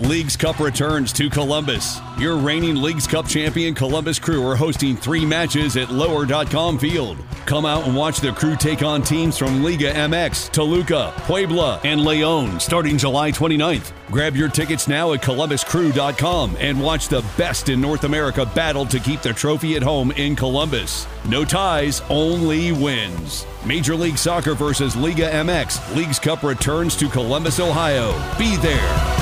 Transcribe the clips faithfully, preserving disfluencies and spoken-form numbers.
Leagues Cup returns to Columbus. Your reigning Leagues Cup champion Columbus Crew are hosting three matches at lower dot com Field. Come out and watch the Crew take on teams from Liga M X, Toluca, Puebla, and León starting July twenty-ninth. Grab your tickets now at columbus crew dot com and watch the best in North America battle to keep the trophy at home in Columbus. No ties, only wins. Major League Soccer versus Liga M X. Leagues Cup returns to Columbus, Ohio. Be there.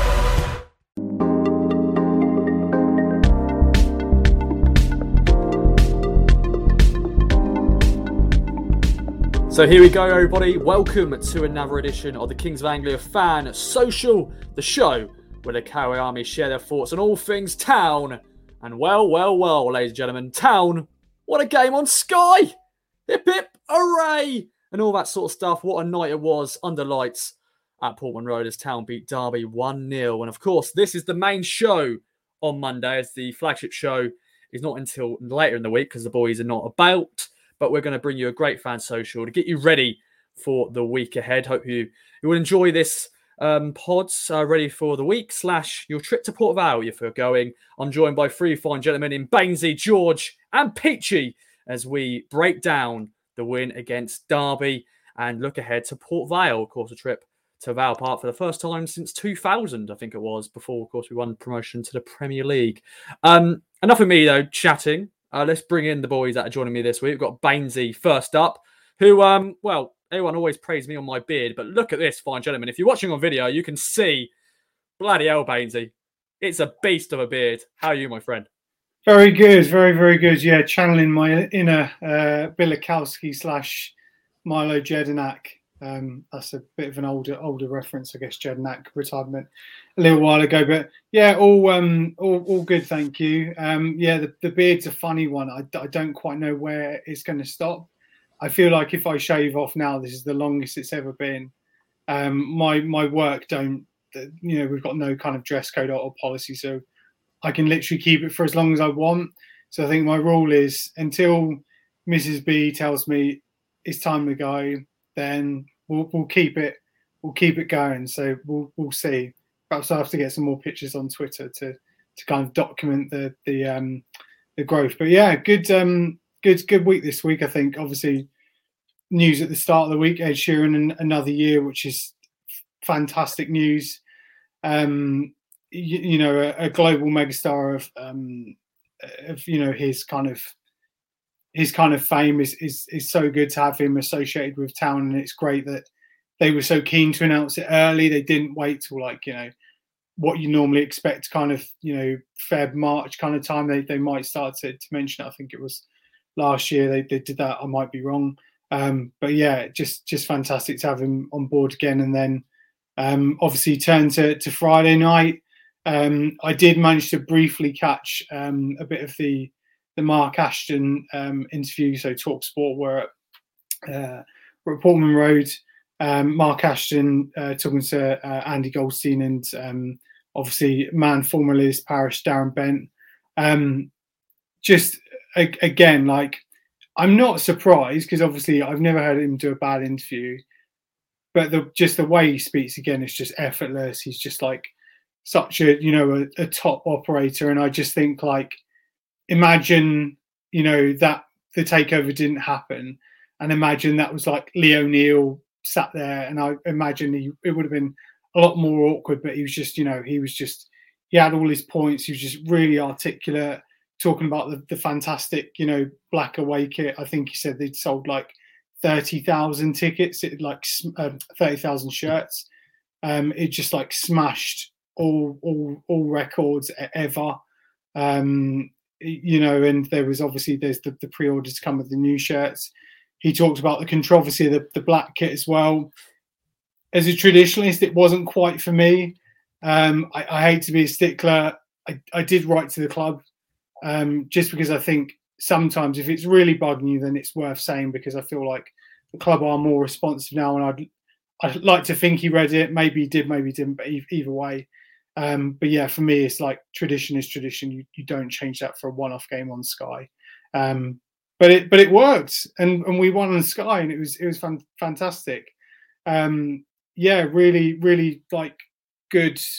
So here we go, everybody. Welcome to another edition of the Kings of Anglia Fan Social, the show where the Coway Army share their thoughts on all things Town. And well, well, well, ladies and gentlemen, Town, what a game on Sky! Hip hip, hooray! And all that sort of stuff. What a night it was under lights at Portman Road as Town beat Derby one nil. And of course, this is the main show on Monday, as the flagship show is not until later in the week because the boys are not about. But we're going to bring you a great fan social to get you ready for the week ahead. Hope you, you will enjoy this um, pods uh, ready for the week slash your trip to Port Vale if you're going. I'm joined by three fine gentlemen in Bainsy, George and Peachy as we break down the win against Derby and look ahead to Port Vale. Of course, a trip to Vale Park for the first time since two thousand, I think it was, before, of course, we won promotion to the Premier League. Um, enough of me, though, chatting. Uh, let's bring in the boys that are joining me this week. We've got Bainsy first up, who, um, well, everyone always praised me on my beard, but look at this, fine gentlemen. If you're watching on video, you can see, bloody hell, Bainsy. It's a beast of a beard. How are you, my friend? Very good, very, very good. Yeah, channeling my inner uh, Bilikowski slash Milo Jedinak. Um, that's a bit of an older older reference, I guess. Jedinak retirement a little while ago, but yeah, all um, all, all good, thank you. Um, yeah, the, the beard's a funny one. I, I don't quite know where it's going to stop. I feel like if I shave off now, this is the longest it's ever been. Um, my my work don't, you know, we've got no kind of dress code or, or policy, so I can literally keep it for as long as I want. So I think my rule is until Missus B tells me it's time to go, then we'll we'll keep it we'll keep it going. So we'll we'll see. Perhaps I'll have to get some more pictures on Twitter to to kind of document the the um the growth. But yeah, good um good good week this week. I think obviously news at the start of the week, Ed Sheeran and another year, which is fantastic news. Um, you, you know, a, a global megastar of um of you know his kind of. His kind of fame is, is is so good to have him associated with Town, and it's great that they were so keen to announce it early. They didn't wait till like, you know, what you normally expect kind of, you know, Feb, March kind of time. They they might start to, to mention it. I think it was last year they, they did that. I might be wrong. Um, but yeah, just just fantastic to have him on board again. And then um, obviously turn to, to Friday night. Um, I did manage to briefly catch um, a bit of the the Mark Ashton um, interview. So Talk Sport were at, uh, were at Portman Road. Um, Mark Ashton uh, talking to uh, Andy Goldstein and um, obviously man former Liz Parish, Darren Bent. Um, just a- again, like I'm not surprised because obviously I've never heard him do a bad interview, but the, just the way he speaks again is just effortless. He's just like such a, you know, a, a top operator. And I just think like, imagine, you know, that the takeover didn't happen, and imagine that was like Lee O'Neill sat there, and I imagine he, it would have been a lot more awkward, but he was just, you know, he was just, he had all his points. He was just really articulate, talking about the, the fantastic, you know, black away kit. I think he said they'd sold like thirty thousand tickets, it like um, thirty thousand shirts. Um, it just like smashed all, all, all records ever. Um, you know, and there was obviously there's the, the pre-order to come with the new shirts. He talked about the controversy of the, the black kit as well. As a traditionalist, it wasn't quite for me. Um, I, I hate to be a stickler. I, I did write to the club um, just because I think sometimes if it's really bugging you, then it's worth saying, because I feel like the club are more responsive now, and I'd I'd like to think he read it. Maybe he did, maybe he didn't, but either way. Um, but yeah, for me, it's like tradition is tradition. You you don't change that for a one-off game on Sky. Um, but it but it worked, and, and we won on Sky, and it was it was fan, fantastic. Um, yeah, really really like good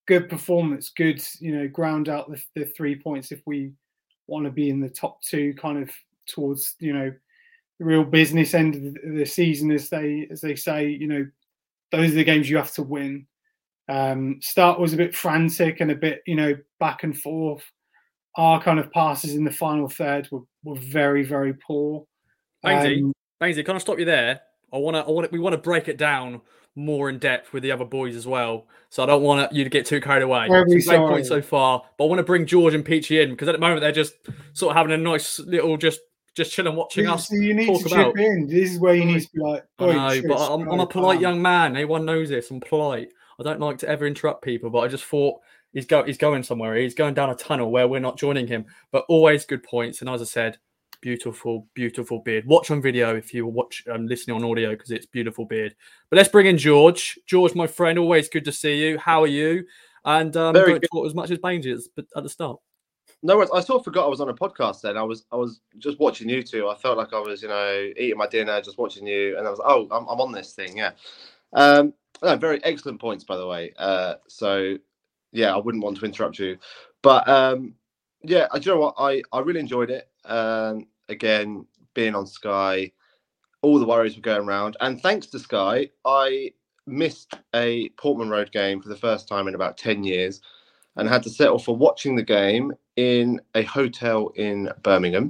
good performance, good, you know, ground out the, the three points if we want to be in the top two, kind of towards, you know, the real business end of the, the season, as they as they say. You know, those are the games you have to win. Um, start was a bit frantic and a bit, you know, back and forth. Our kind of passes in the final third were, were very, very poor. Bainsy, Um, Bainsy, can I stop you there? I want to, I want we want to break it down more in depth with the other boys as well. So I don't want you to get too carried away. Some great sorry. points so far, but I want to bring George and Peachy in because at the moment they're just sort of having a nice little just just chilling, watching us. So you need talk to about. chip in. This is where you need to be like, I know, but I'm, I'm a polite young man. Everyone knows this. I'm polite. I don't like to ever interrupt people, but I just thought he's go he's going somewhere. He's going down a tunnel where we're not joining him. But always good points. And as I said, beautiful, beautiful beard. Watch on video if you watch um, listening on audio because it's beautiful beard. But let's bring in George. George, my friend, always good to see you. How are you? And um, Very don't good. talk as much as Bainsy at the start. No worries. I sort of forgot I was on a podcast then. I was I was just watching you two. I felt like I was, you know, eating my dinner, just watching you, and I was like, oh, I'm, I'm on this thing, yeah. Um, no, very excellent points, by the way. Uh, so yeah, I wouldn't want to interrupt you, but um, yeah, do you know what? I I really enjoyed it. Um, again, being on Sky, all the worries were going around, and thanks to Sky, I missed a Portman Road game for the first time in about ten years. And had to settle for watching the game in a hotel in Birmingham.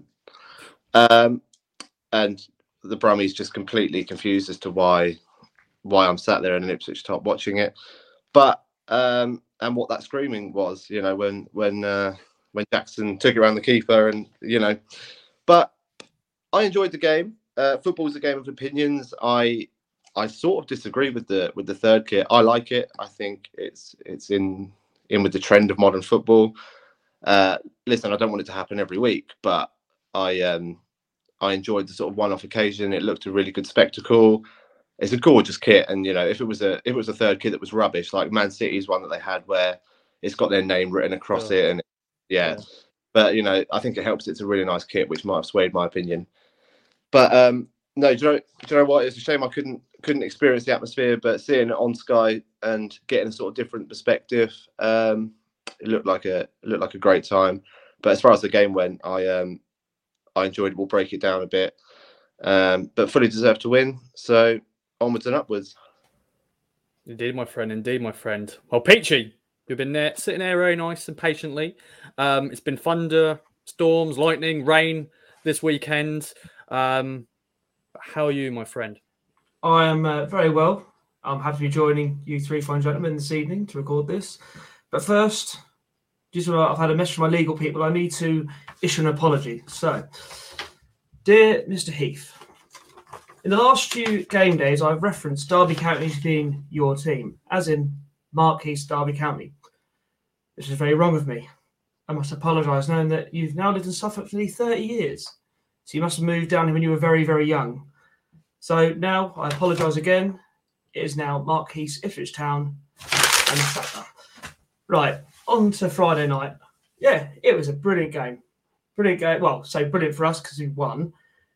Um, and the Brummies just completely confused as to why why I'm sat there in an Ipswich top watching it. But um, and what that screaming was, you know, when when uh, when Jackson took it around the keeper, and you know. But I enjoyed the game. Uh, football is a game of opinions. I I sort of disagree with the with the third kit. I like it. I think it's it's in. in with the trend of modern football. Uh, listen, I don't want it to happen every week, but I um, I enjoyed the sort of one-off occasion. It looked a really good spectacle. It's a gorgeous kit, and you know, if it was a if it was a third kit that was rubbish, like Man City's one that they had where it's got their name written across yeah. it, and yeah. yeah, but you know, I think it helps. It's a really nice kit, which might have swayed my opinion. But um, no, do you know, do you know what? It's a shame I couldn't couldn't experience the atmosphere, but seeing it on Sky and getting a sort of different perspective, um, it looked like a it looked like a great time. But as far as the game went, I um I enjoyed it. We'll break it down a bit, um, but fully deserved to win. So onwards and upwards. Indeed, my friend. Indeed, my friend. Well, Peachy, you've been there, sitting there very nice and patiently. Um, it's been thunder, storms, lightning, rain this weekend. Um, how are you, my friend? I am uh, very well. I'm happy to be joining you three fine gentlemen this evening to record this. But first, just uh, I've had a message from my legal people. I need to issue an apology. So, dear Mister Heath, in the last few game days, I've referenced Derby County as being your team, as in Mark Heath's Derby County, which is very wrong of me. I must apologise, knowing that you've now lived in Suffolk for nearly thirty years. So you must have moved down here when you were very, very young. So now I apologise again. It is now Mark Heath's Ipswich Town and Sutton. Right, on to Friday night. Yeah, it was a brilliant game. Brilliant game. Well, say brilliant for us because we won.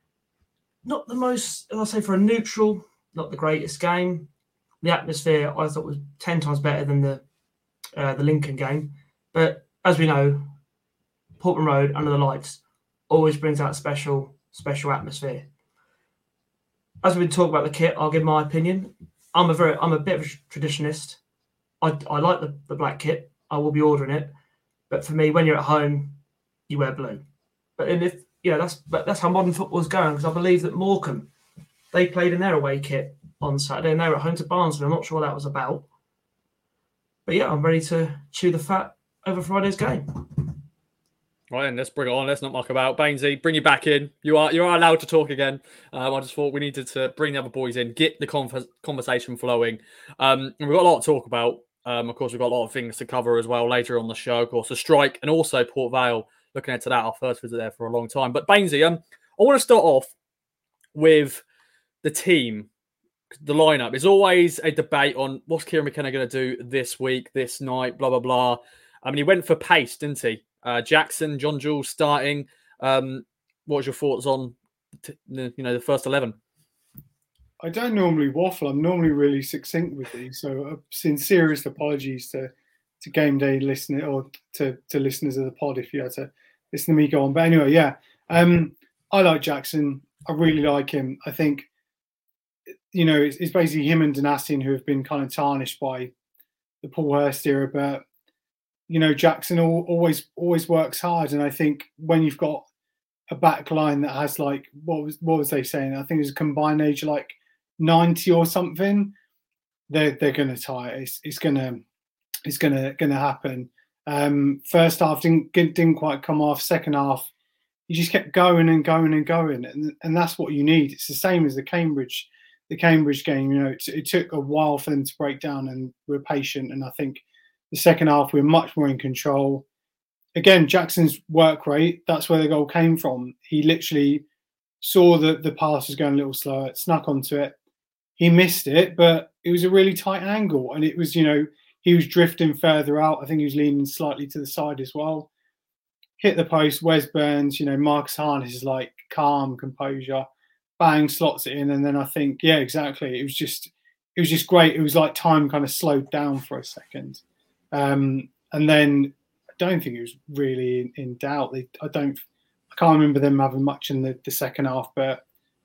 Not the most, I'll say for a neutral, not the greatest game. The atmosphere I thought was ten times better than the uh, the Lincoln game. But as we know, Portman Road under the lights always brings out special, special atmosphere. As we've been talking about the kit, I'll give my opinion. I'm a very, I'm a bit of a traditionalist. I, I like the, the black kit. I will be ordering it. But for me, when you're at home, you wear blue. But and if you know that's but that's how modern football is going, because I believe that Morecambe, they played in their away kit on Saturday and they were at home to Barnsley. I'm not sure what that was about. But yeah, I'm ready to chew the fat over Friday's game. Right, then let's bring it on. Let's not muck about. Bainsy, bring you back in. You are you are allowed to talk again. Um, I just thought we needed to bring the other boys in, get the conf- conversation flowing. Um, and we've got a lot to talk about. Um, of course, we've got a lot of things to cover as well later on the show. Of course, the strike and also Port Vale. Looking into that, our first visit there for a long time. But Bainsy, um, I want to start off with the team, the lineup. There's always a debate on what's Kieran McKenna going to do this week, this night, blah blah blah. I mean, he went for pace, didn't he? Uh, Jackson, John Jules starting. Um, what was your thoughts on, t- the, you know, the first eleven? I don't normally waffle. I'm normally really succinct with these, so uh, sincerest apologies to to game day listener or to, to listeners of the pod if you had to listen to me go on. But anyway, yeah, um, I like Jackson. I really like him. I think, you know, it's, it's basically him and Donacien who have been kind of tarnished by the Paul Hurst era. But, you know, Jackson al- always always works hard. And I think when you've got a back line that has like, what was what was they saying? I think it was a combined age like ninety or something. They're they're going to tie it. It's, it's going to it's going to going to happen. Um, first half didn't didn't quite come off. Second half, you just kept going and going and going, and and that's what you need. It's the same as the Cambridge the Cambridge game. You know, it, it took a while for them to break down, and we're patient. And I think the second half we're much more in control. Again, Jackson's work rate, that's where the goal came from. He literally saw that the pass was going a little slower, snuck onto it. He missed it, but it was a really tight angle. And it was, you know, he was drifting further out. I think he was leaning slightly to the side as well. Hit the post, Wes Burns, you know, Marcus Harness is like calm, composure, bang, slots it in. And then I think, yeah, exactly. It was just, it was just great. It was like time kind of slowed down for a second. Um, and then, don't think it was really in, in doubt. They, I don't, I can't remember them having much in the, the second half. But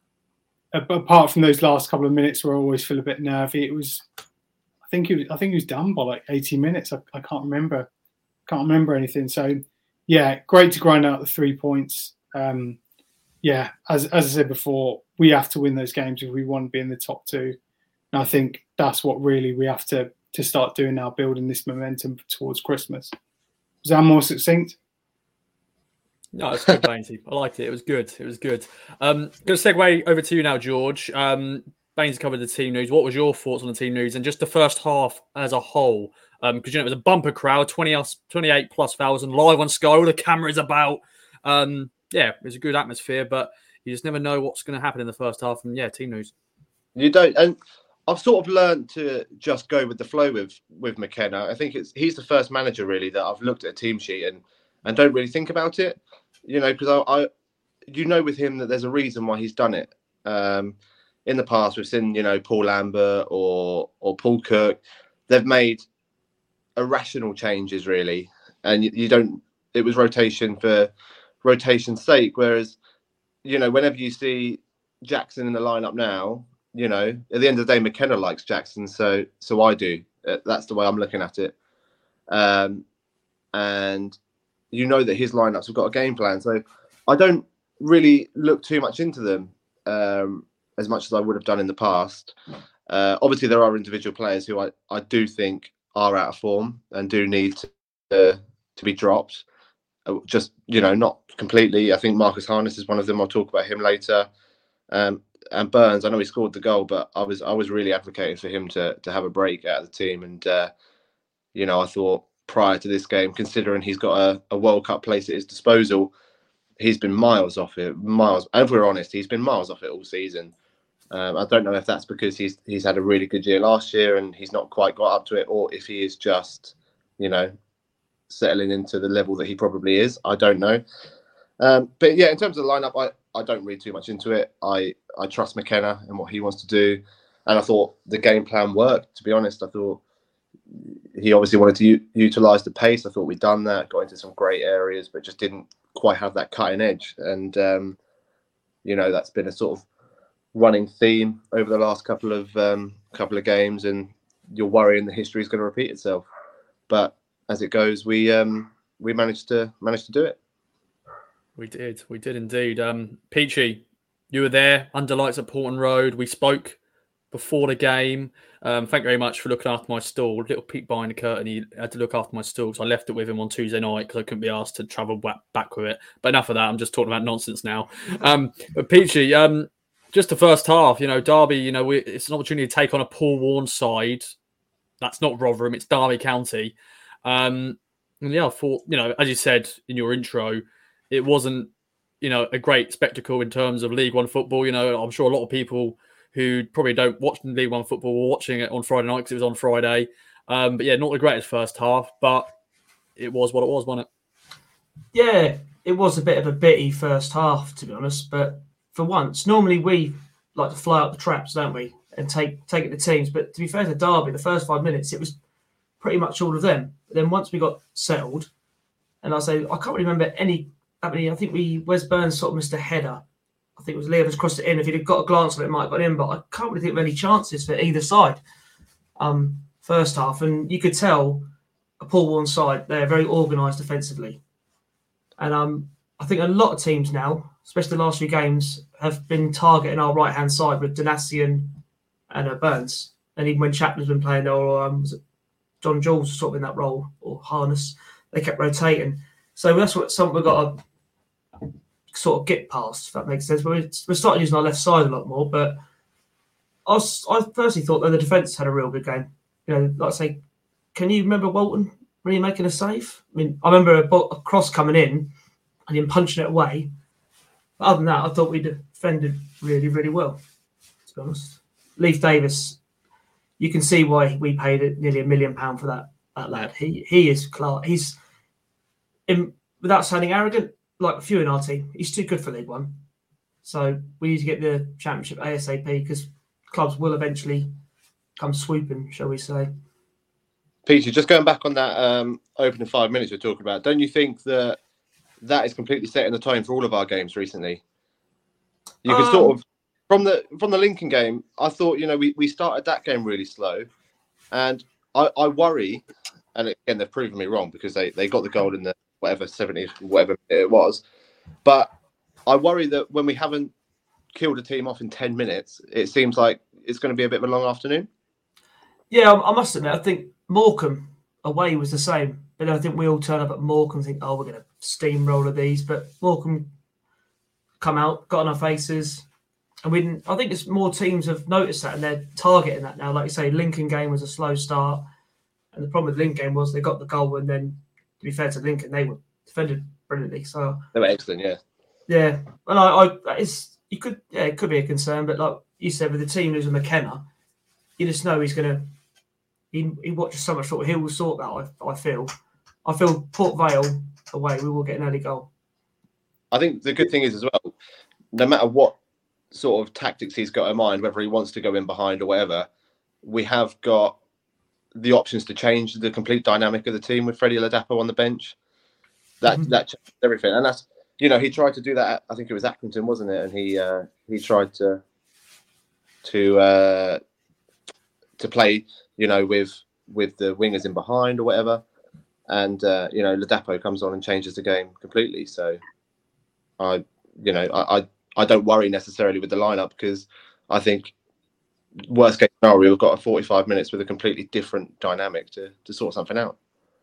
apart from those last couple of minutes, where I always feel a bit nervy, it was. I think it was, I think it was done by like eighty minutes. I, I can't remember, can't remember anything. So, yeah, great to grind out the three points. Um, yeah, as as I said before, we have to win those games if we want to be in the top two. And I think that's what really we have to to start doing now, building this momentum towards Christmas. Was that more succinct? No, it's good, Bainesy. I liked it. It was good. It was good. Um, going to segue over to you now, George. Um, Bainesy covered the team news. What was your thoughts on the team news and just the first half as a whole? Because, um, you know, it was a bumper crowd, twenty, twenty-eight plus thousand, live on Sky, all the cameras about. Um, yeah, it was a good atmosphere, but you just never know what's going to happen in the first half. And, yeah, team news. You don't. And I've sort of learned to just go with the flow with with McKenna. I think it's he's the first manager really that I've looked at a team sheet and and don't really think about it, you know, because I, I you know with him that there's a reason why he's done it. Um, in the past, we've seen, you know, Paul Lambert or or Paul Cook. They've made irrational changes really, and you, you don't. It was rotation for rotation's sake. Whereas, you know, whenever you see Jackson in the lineup now. You know, at the end of the day, McKenna likes Jackson, so so I do. Uh, that's the way I'm looking at it. Um, and you know that his lineups have got a game plan, so I don't really look too much into them um, as much as I would have done in the past. Uh, obviously, there are individual players who I, I do think are out of form and do need to uh, to be dropped. Uh, just, you know, not completely. I think Marcus Harness is one of them. I'll talk about him later. Um, And Burns, I know he scored the goal, but I was I was really advocating for him to to have a break out of the team. And, uh, you know, I thought prior to this game, considering he's got a, a World Cup place at his disposal, he's been miles off it, miles. And if we're honest, he's been miles off it all season. Um, I don't know if that's because he's he's had a really good year last year and he's not quite got up to it, or if he is just, you know, settling into the level that he probably is. I don't know. Um, but, yeah, in terms of the lineup, I, I don't read too much into it. I, I trust McKenna and what he wants to do. And I thought the game plan worked, to be honest. I thought he obviously wanted to u- utilise the pace. I thought we'd done that, got into some great areas, but just didn't quite have that cutting edge. And, um, you know, that's been a sort of running theme over the last couple of um, couple of games. And you're worrying the history is going to repeat itself. But as it goes, we um, we managed to managed to do it. We did. We did indeed. Um, Peachy, you were there under lights at Porton Road. We spoke before the game. Um, thank you very much for looking after my stall. A little peek behind the curtain. He had to look after my stall, so I left it with him on Tuesday night because I couldn't be asked to travel back, back with it. But enough of that. I'm just talking about nonsense now. Um, but Peachy, um, just the first half, you know, Derby, you know, we, it's an opportunity to take on a Paul Warne side. That's not Rotherham. It's Derby County. Um, and yeah, I thought, you know, as you said in your intro, it wasn't, you know, a great spectacle in terms of League One football. You know, I'm sure a lot of people who probably don't watch League One football were watching it on Friday night because it was on Friday. Um, but yeah, not the greatest first half, but it was what it was, wasn't it? Yeah, it was a bit of a bitty first half, to be honest. But for once, normally we like to fly up the traps, don't we, and take take it to teams. But to be fair to Derby, the first five minutes, it was pretty much all of them. But then once we got settled, and I say I can't remember any. I mean, I think we Wes Burns sort of missed a header. I think it was Lee Evans crossed it in. If he'd have got a glance on it, it might have got in. But I can't really think of any chances for either side. Um, first half, and you could tell a Paul Warne side, they're very organised defensively. And um, I think a lot of teams now, especially the last few games, have been targeting our right-hand side with Donatian and uh, Burns. And even when Chapman's been playing there, or um, was it John Jules was sort of in that role, or Harness, they kept rotating. So that's what something we've got to sort of get past, if that makes sense. We're, we're starting using our left side a lot more, but I, was, I personally thought that the defence had a real good game. You know, like I say, can you remember Walton really making a save? I mean, I remember a, a cross coming in and him punching it away. But other than that, I thought we defended really, really well, to be honest. Leif Davis, you can see why we paid nearly a million pounds for that, that lad. He he is class. He's, in, without sounding arrogant, like a few in our team, he's too good for League One. So we need to get the championship ASAP because clubs will eventually come swooping, shall we say. Peter, just going back on that um, opening five minutes you're talking about, don't you think that that is completely setting the tone for all of our games recently? You can um, sort of, from the from the Lincoln game, I thought, you know, we, we started that game really slow. And I, I worry, and again, they've proven me wrong because they, they got the goal in the whatever, seventieth, whatever it was. But I worry that when we haven't killed a team off in ten minutes, it seems like it's going to be a bit of a long afternoon. Yeah, I, I must admit, I think Morecambe away was the same. But I think we all turn up at Morecambe and think, oh, we're going to steamroller these. But Morecambe come out, got on our faces. And we didn't, I think it's more teams have noticed that and they're targeting that now. Like you say, Lincoln game was a slow start. And the problem with Lincoln game was they got the goal and then, to be fair to Lincoln, they were defended brilliantly. So they were excellent, yeah. Yeah. And I, I it's, you could, yeah, it could be a concern. But like you said, with the team losing McKenna, you just know he's going to, he, he watches so much football, he will sort that, I, I feel. I feel Port Vale away, we will get an early goal. I think the good thing is as well, no matter what sort of tactics he's got in mind, whether he wants to go in behind or whatever, we have got the options to change the complete dynamic of the team with Freddie Ladapo on the bench. That mm-hmm. that changed everything, and that's, you know, he tried to do that. At, I think it was Accrington, wasn't it? And he uh, he tried to to uh, to play, you know, with with the wingers in behind or whatever. And, uh, you know, Ladapo comes on and changes the game completely. So, I, you know, I, I, I don't worry necessarily with the lineup because I think worst case scenario, we've got a forty-five minutes with a completely different dynamic to, to sort something out.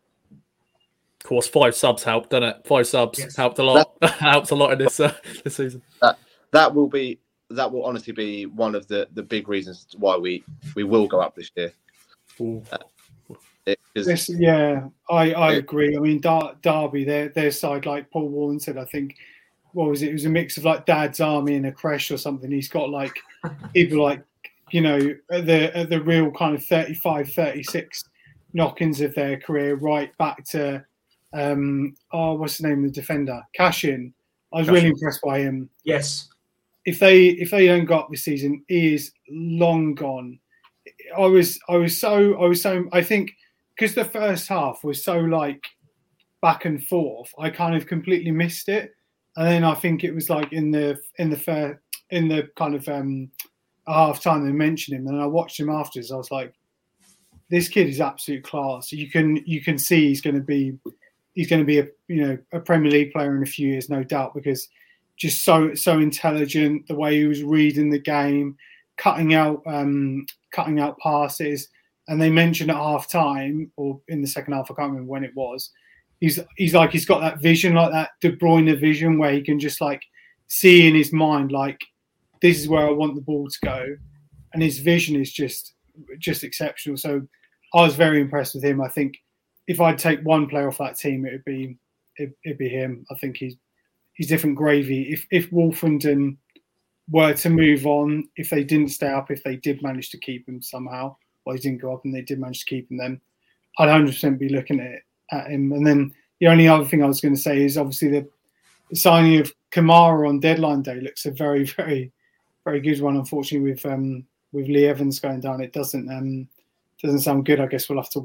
Of course, five subs helped, doesn't it? Five subs yes. helped a lot. That, helped a lot in this uh, this season. That that will be that will honestly be one of the, the big reasons why we, we will go up this year. Uh, It is, yes, yeah, I, I agree. I mean, Dar- Derby, their their side, like Paul Warne said, I think, what was it? It was a mix of like Dad's Army and a creche or something. He's got like people like, you know, at the at the real kind of thirty-five, thirty-six knock-ins of their career, right back to, um, oh, what's the name of the defender? Cashin. I was Cashin. really impressed by him. Yes. If they if they don't go up this season, he is long gone. I was I was so I was so I think. Because the first half was so like back and forth, I kind of completely missed it, and then I think it was like in the in the fair, in the kind of um, half time they mentioned him, and I watched him afterwards. I was like, this kid is absolute class. You can you can see he's going to be he's going to be a you know a Premier League player in a few years, no doubt, because just so so intelligent, the way he was reading the game, cutting out um, cutting out passes. And they mentioned at half time or in the second half, I can't remember when it was. He's he's like he's got that vision, like that De Bruyne vision, where he can just like see in his mind, like this is where I want the ball to go, and his vision is just just exceptional. So I was very impressed with him. I think if I'd take one player off that team, it would be it, it'd be him. I think he's he's different gravy. If if Wolfenden were to move on, if they didn't stay up, if they did manage to keep him somehow. Well, he didn't go up and they did manage to keep him then, I'd one hundred percent be looking at, it, at him. And then the only other thing I was going to say is obviously the, the signing of Kamara on deadline day looks a very, very, very good one. Unfortunately, with um, with Lee Evans going down, it doesn't um, doesn't sound good. I guess we'll have to wait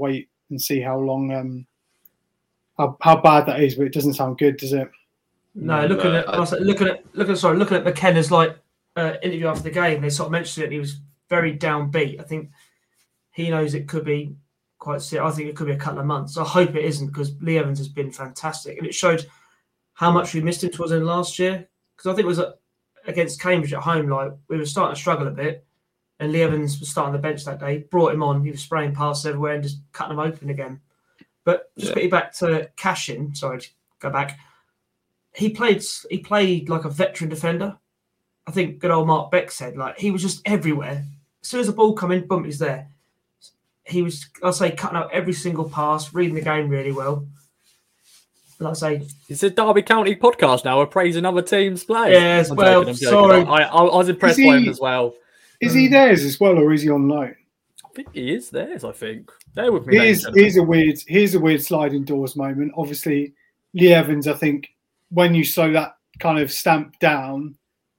and see how long um how, how bad that is. But it doesn't sound good, does it? No, looking No, at I- looking at looking sorry, looking at McKenna's like uh, interview after the game, they sort of mentioned it. He was very downbeat. I think he knows it could be quite serious. I think it could be a couple of months. I hope it isn't, because Lee Evans has been fantastic, and it showed how much we missed him towards the end of last year. Because I think it was uh, against Cambridge at home, like we were starting to struggle a bit, and Lee Evans was starting the bench that day. Brought him on. He was spraying passes everywhere and just cutting them open again. But just Yeah. getting back to Cashin, sorry to go back. He played. He played like a veteran defender. I think good old Mark Beck said, like, he was just everywhere. As soon as the ball come in, boom, he's there. He was, I'll say, cutting out every single pass, reading the game really well. Like I say, It's a Derby County podcast now. We're praising other teams' play. Yes, I'm well, joking, I'm joking. sorry. I, I, I was impressed Is by him he- as well. Is he theirs as well, or is he on loan? I think he is theirs. I think they're with me. Here's, ladies and here's a weird here's a weird sliding doors moment. Obviously, Lee Evans, I think when you slow that kind of stamp down,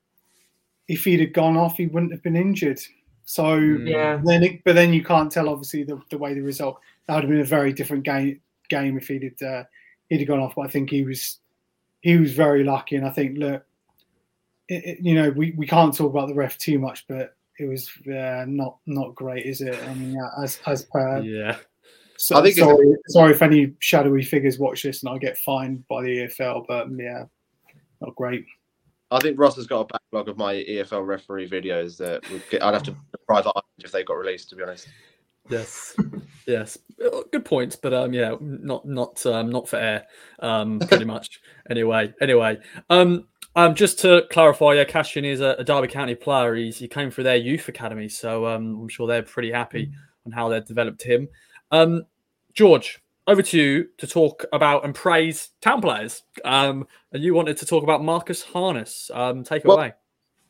if he'd have gone off, he wouldn't have been injured. So Mm. yeah, then, it, but then you can't tell obviously the, the way the result. That would have been a very different game game if he'd had, uh, he'd have gone off. But I think he was he was very lucky, and I think look, it, it, you know, we, we can't talk about the ref too much, but it was uh, not not great, is it? I mean, yeah, as as per. Yeah. So, I think it's- sorry, sorry if any shadowy figures watch this and I get fined by the E F L, but yeah, not great. I think Ross has got a backlog of my E F L referee videos that would get, I'd have to private eye if they got released, to be honest. Yes, yes, good points, but um, yeah, not not um, not for air, um, pretty much. Anyway, anyway, um, um, just to clarify, yeah, Cashin is a, a Derby County player. He's he came through their youth academy, so um, I'm sure they're pretty happy on how they've developed him. Um, George, over to you to talk about and praise town players. Um, and you wanted to talk about Marcus Harness. Um, take it Well- away.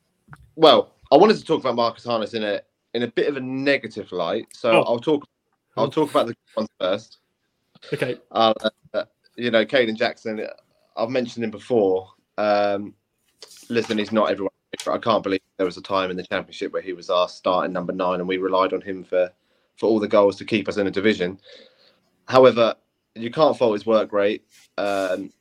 Well, I wanted to talk about Marcus Harness in a in a bit of a negative light, so Oh. I'll talk I'll talk about the good ones first. Okay. Uh, uh, you know, Caden Jackson, I've mentioned him before. Um, listen, he's not everyone's favourite. I can't believe there was a time in the Championship where he was our starting number nine and we relied on him for, for all the goals to keep us in a division. However, you can't fault his work rate. Um,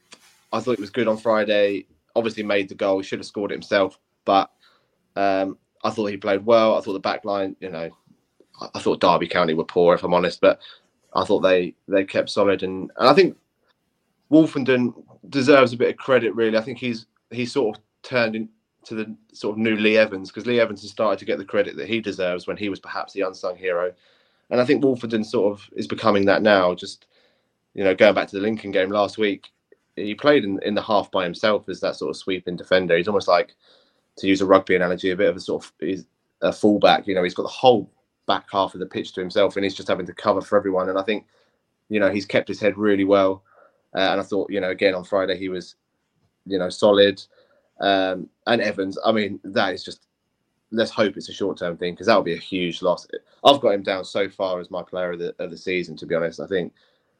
I thought it was good on Friday. Obviously made the goal. He should have scored it himself. But um, I thought he played well. I thought the back line, you know, I, I thought Derby County were poor, if I'm honest. But I thought they, they kept solid. And, and I think Wolfenden deserves a bit of credit, really. I think he's he's sort of turned into the sort of new Lee Evans, because Lee Evans has started to get the credit that he deserves when he was perhaps the unsung hero. And I think Wolfenden sort of is becoming that now. Just, you know, going back to the Lincoln game last week, he played in, in the half by himself as that sort of sweeping defender. He's almost like, to use a rugby analogy, a bit of a sort of he's a fullback. You know, he's got the whole back half of the pitch to himself and he's just having to cover for everyone. And I think, you know, he's kept his head really well. Uh, and I thought, you know, again on Friday, he was, you know, solid. Um, and Evans, I mean, that is just, let's hope it's a short-term thing, because that would be a huge loss. I've got him down so far as my player of the, of the season, to be honest. I think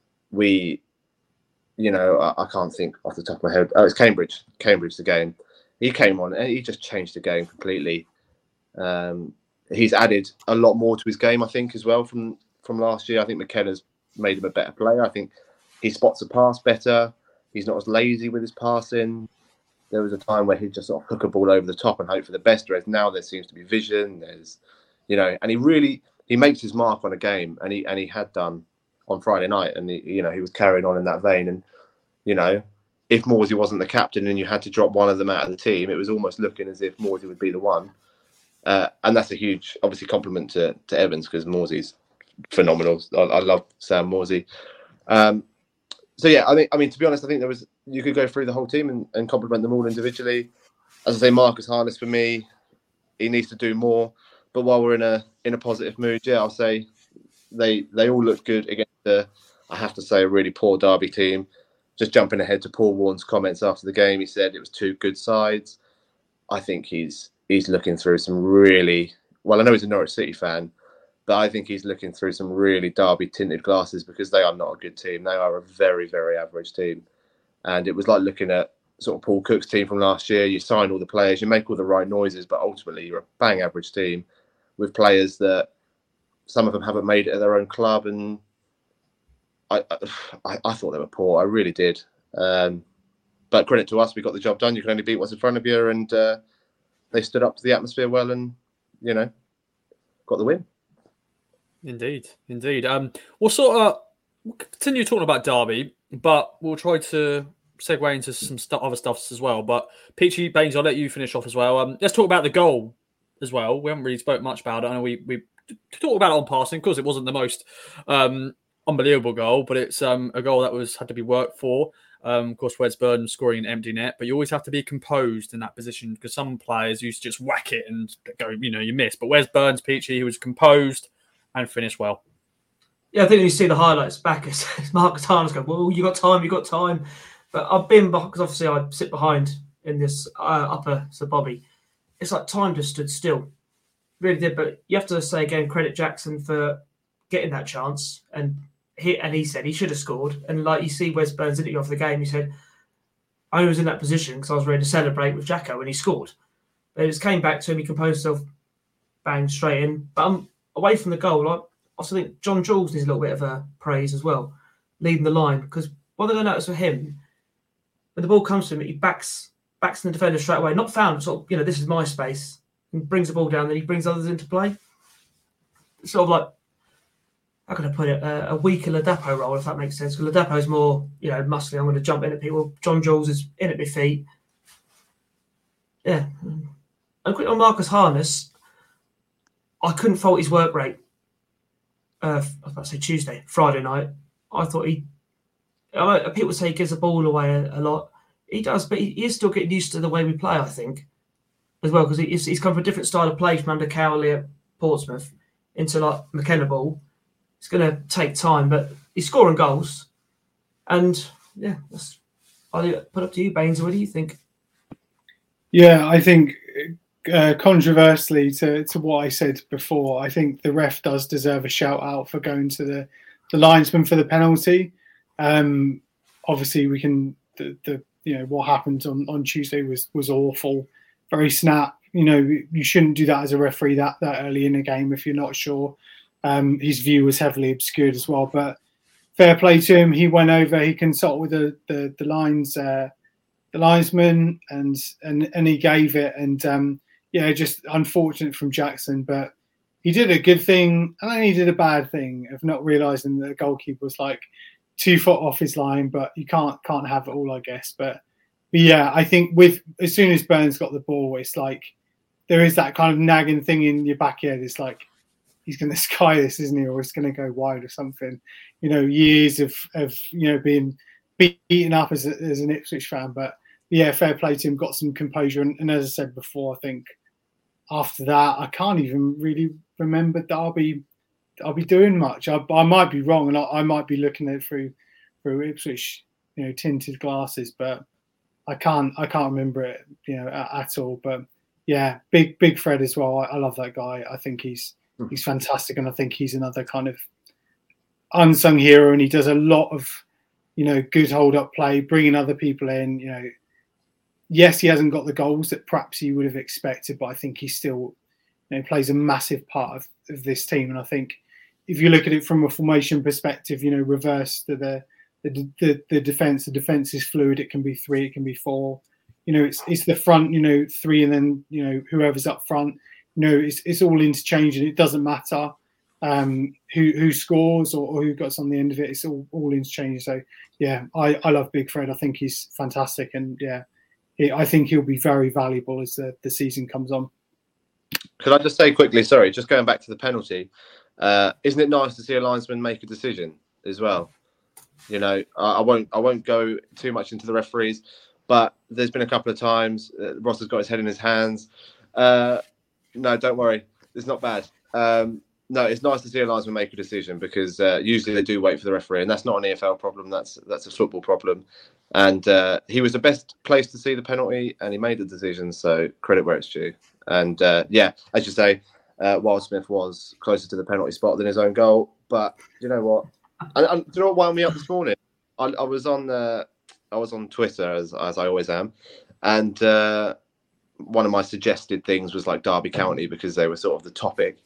we, you know, I, I can't think off the top of my head. Oh, it's Cambridge. Cambridge, the game. He came on and he just changed the game completely. Um, he's added a lot more to his game, I think, as well, from, from last year. I think McKenna's made him a better player. I think he spots a pass better. He's not as lazy with his passing. There was a time where he'd just sort of hook a ball over the top and hope for the best. Whereas now there seems to be vision. There's, you know, and he really he makes his mark on a game, and he and he had done on Friday night, and he, you know, he was carrying on in that vein. And you know, if Morsey wasn't the captain and you had to drop one of them out of the team, it was almost looking as if Morsey would be the one. Uh, and that's a huge, obviously, compliment to to Evans, because Morsey's phenomenal. I, I love Sam Morsey. Um, So yeah, I mean, I mean, to be honest, I think there was you could go through the whole team and, and compliment them all individually. As I say, Marcus Harness for me, he needs to do more. But while we're in a in a positive mood, yeah, I'll say they they all looked good against the, I have to say, a really poor Derby team. Just jumping ahead to Paul Warren's comments after the game, he said it was two good sides. I think he's he's looking through some really well. I know he's a Norwich City fan, but I think he's looking through some really Derby tinted glasses, because they are not a good team. They are a very, very average team. And it was like looking at sort of Paul Cook's team from last year. You sign all the players, you make all the right noises, but ultimately you're a bang average team with players that some of them haven't made it at their own club. And I, I I thought they were poor. I really did. Um, but credit to us, we got the job done. You can only beat what's in front of you, and uh, they stood up to the atmosphere well, and you know, got the win. Indeed, indeed. Um, we'll sort of we'll continue talking about Derby, but we'll try to segue into some st- other stuff as well. But Peachy Baines, I'll let you finish off as well. Um, let's talk about the goal as well. We haven't really spoke much about it. I know we we talked about it on passing. Of course, it wasn't the most um, unbelievable goal, but it's um, a goal that was had to be worked for. Um, of course, Wes Burden scoring an empty net, but you always have to be composed in that position because some players used to just whack it and go, you know, you miss. But Wes Burns, Peachy, he was composed and finished well. Yeah, I think when you see the highlights back, it's, it's Marcus Harness going, well, you got time, you got time. But I've been, because obviously I sit behind in this uh, upper Sir Bobby. It's like time just stood still. Really did. But you have to say again, credit Jackson for getting that chance. And he and he said he should have scored. And like you see Wes Burns didn't go off the game. He said, I was in that position because I was ready to celebrate with Jacko when he scored. But it just came back to him. He composed himself, bang, straight in. But I'm away from the goal. I also think John Jules needs a little bit of a praise as well, leading the line. Because one thing I noticed with him, when the ball comes to him, he backs backs the defender straight away. Not found, sort of, you know, this is my space. And brings the ball down, then he brings others into play. It's sort of like, how can I put it, a, a weaker Ladapo role, if that makes sense. Because Ladapo's more, you know, muscly. I'm going to jump in at people. John Jules is in at my feet. Yeah. And quick on Marcus Harness, I couldn't fault his work rate. Uh, I was about to say Tuesday, Friday night. I thought he, I know people say he gives the ball away a, a lot. He does, but he, he is still getting used to the way we play, I think, as well, because he's, he's come from a different style of play from under Cowley at Portsmouth into like McKenna ball. It's going to take time, but he's scoring goals. And yeah, that's, I'll put up to you, Baines. What do you think? Yeah, I think uh, controversially to, to what I said before, I think the ref does deserve a shout out for going to the, the linesman for the penalty. Um, obviously, we can the, the you know what happened on, on Tuesday was was awful, very snap. You know, you shouldn't do that as a referee that that early in a game if you're not sure. Um, his view was heavily obscured as well, but fair play to him. He went over, he consulted with the the, the lines, uh, the linesman, and and and he gave it. And um, yeah, just unfortunate from Jackson, but he did a good thing, and then he did a bad thing of not realising that the goalkeeper was like two foot off his line. But you can't can't have it all, I guess. But, but yeah, I think with as soon as Burns got the ball, it's like there is that kind of nagging thing in your back head. It's like, he's going to sky this, isn't he? Or it's going to go wide or something. You know, years of, of you know, being beaten up as, a, as an Ipswich fan. But yeah, fair play to him, got some composure. And, and as I said before, I think after that, I can't even really remember Derby, Derby doing much. I, I might be wrong, and I, I might be looking at it through, through Ipswich, you know, tinted glasses, but I can't, I can't remember it, you know, at, at all. But yeah, big, big Fred as well. I, I love that guy. I think he's, He's fantastic, and I think he's another kind of unsung hero, and he does a lot of, you know, good hold-up play, bringing other people in. You know, yes, he hasn't got the goals that perhaps you would have expected, but I think he still, you know, plays a massive part of, of this team. And I think if you look at it from a formation perspective, you know, reverse to the the the, the defense. The defense is fluid. It can be three, it can be four. You know, it's it's the front. You know, three, and then you know whoever's up front. No, it's it's all interchanging. It doesn't matter um, who who scores or, or who gets on the end of it. It's all, all interchanging. So, yeah, I, I love Big Fred. I think he's fantastic. And, yeah, he, I think he'll be very valuable as the, the season comes on. Could I just say quickly, sorry, just going back to the penalty, uh, isn't it nice to see a linesman make a decision as well? You know, I, I won't I won't go too much into the referees, but there's been a couple of times uh, Ross has got his head in his hands. Uh No, don't worry. It's not bad. Um, no, it's nice to see a linesman make a decision because uh, usually they do wait for the referee, and that's not an E F L problem. That's that's a football problem. And uh, he was the best place to see the penalty, and he made the decision. So credit where it's due. And uh, yeah, as you say, uh, Wildsmith was closer to the penalty spot than his own goal. But you know what? And, and do you know what wound me up this morning? I, I was on uh, I was on Twitter as as I always am, and. Uh, one of my suggested things was like Derby County because they were sort of the topic.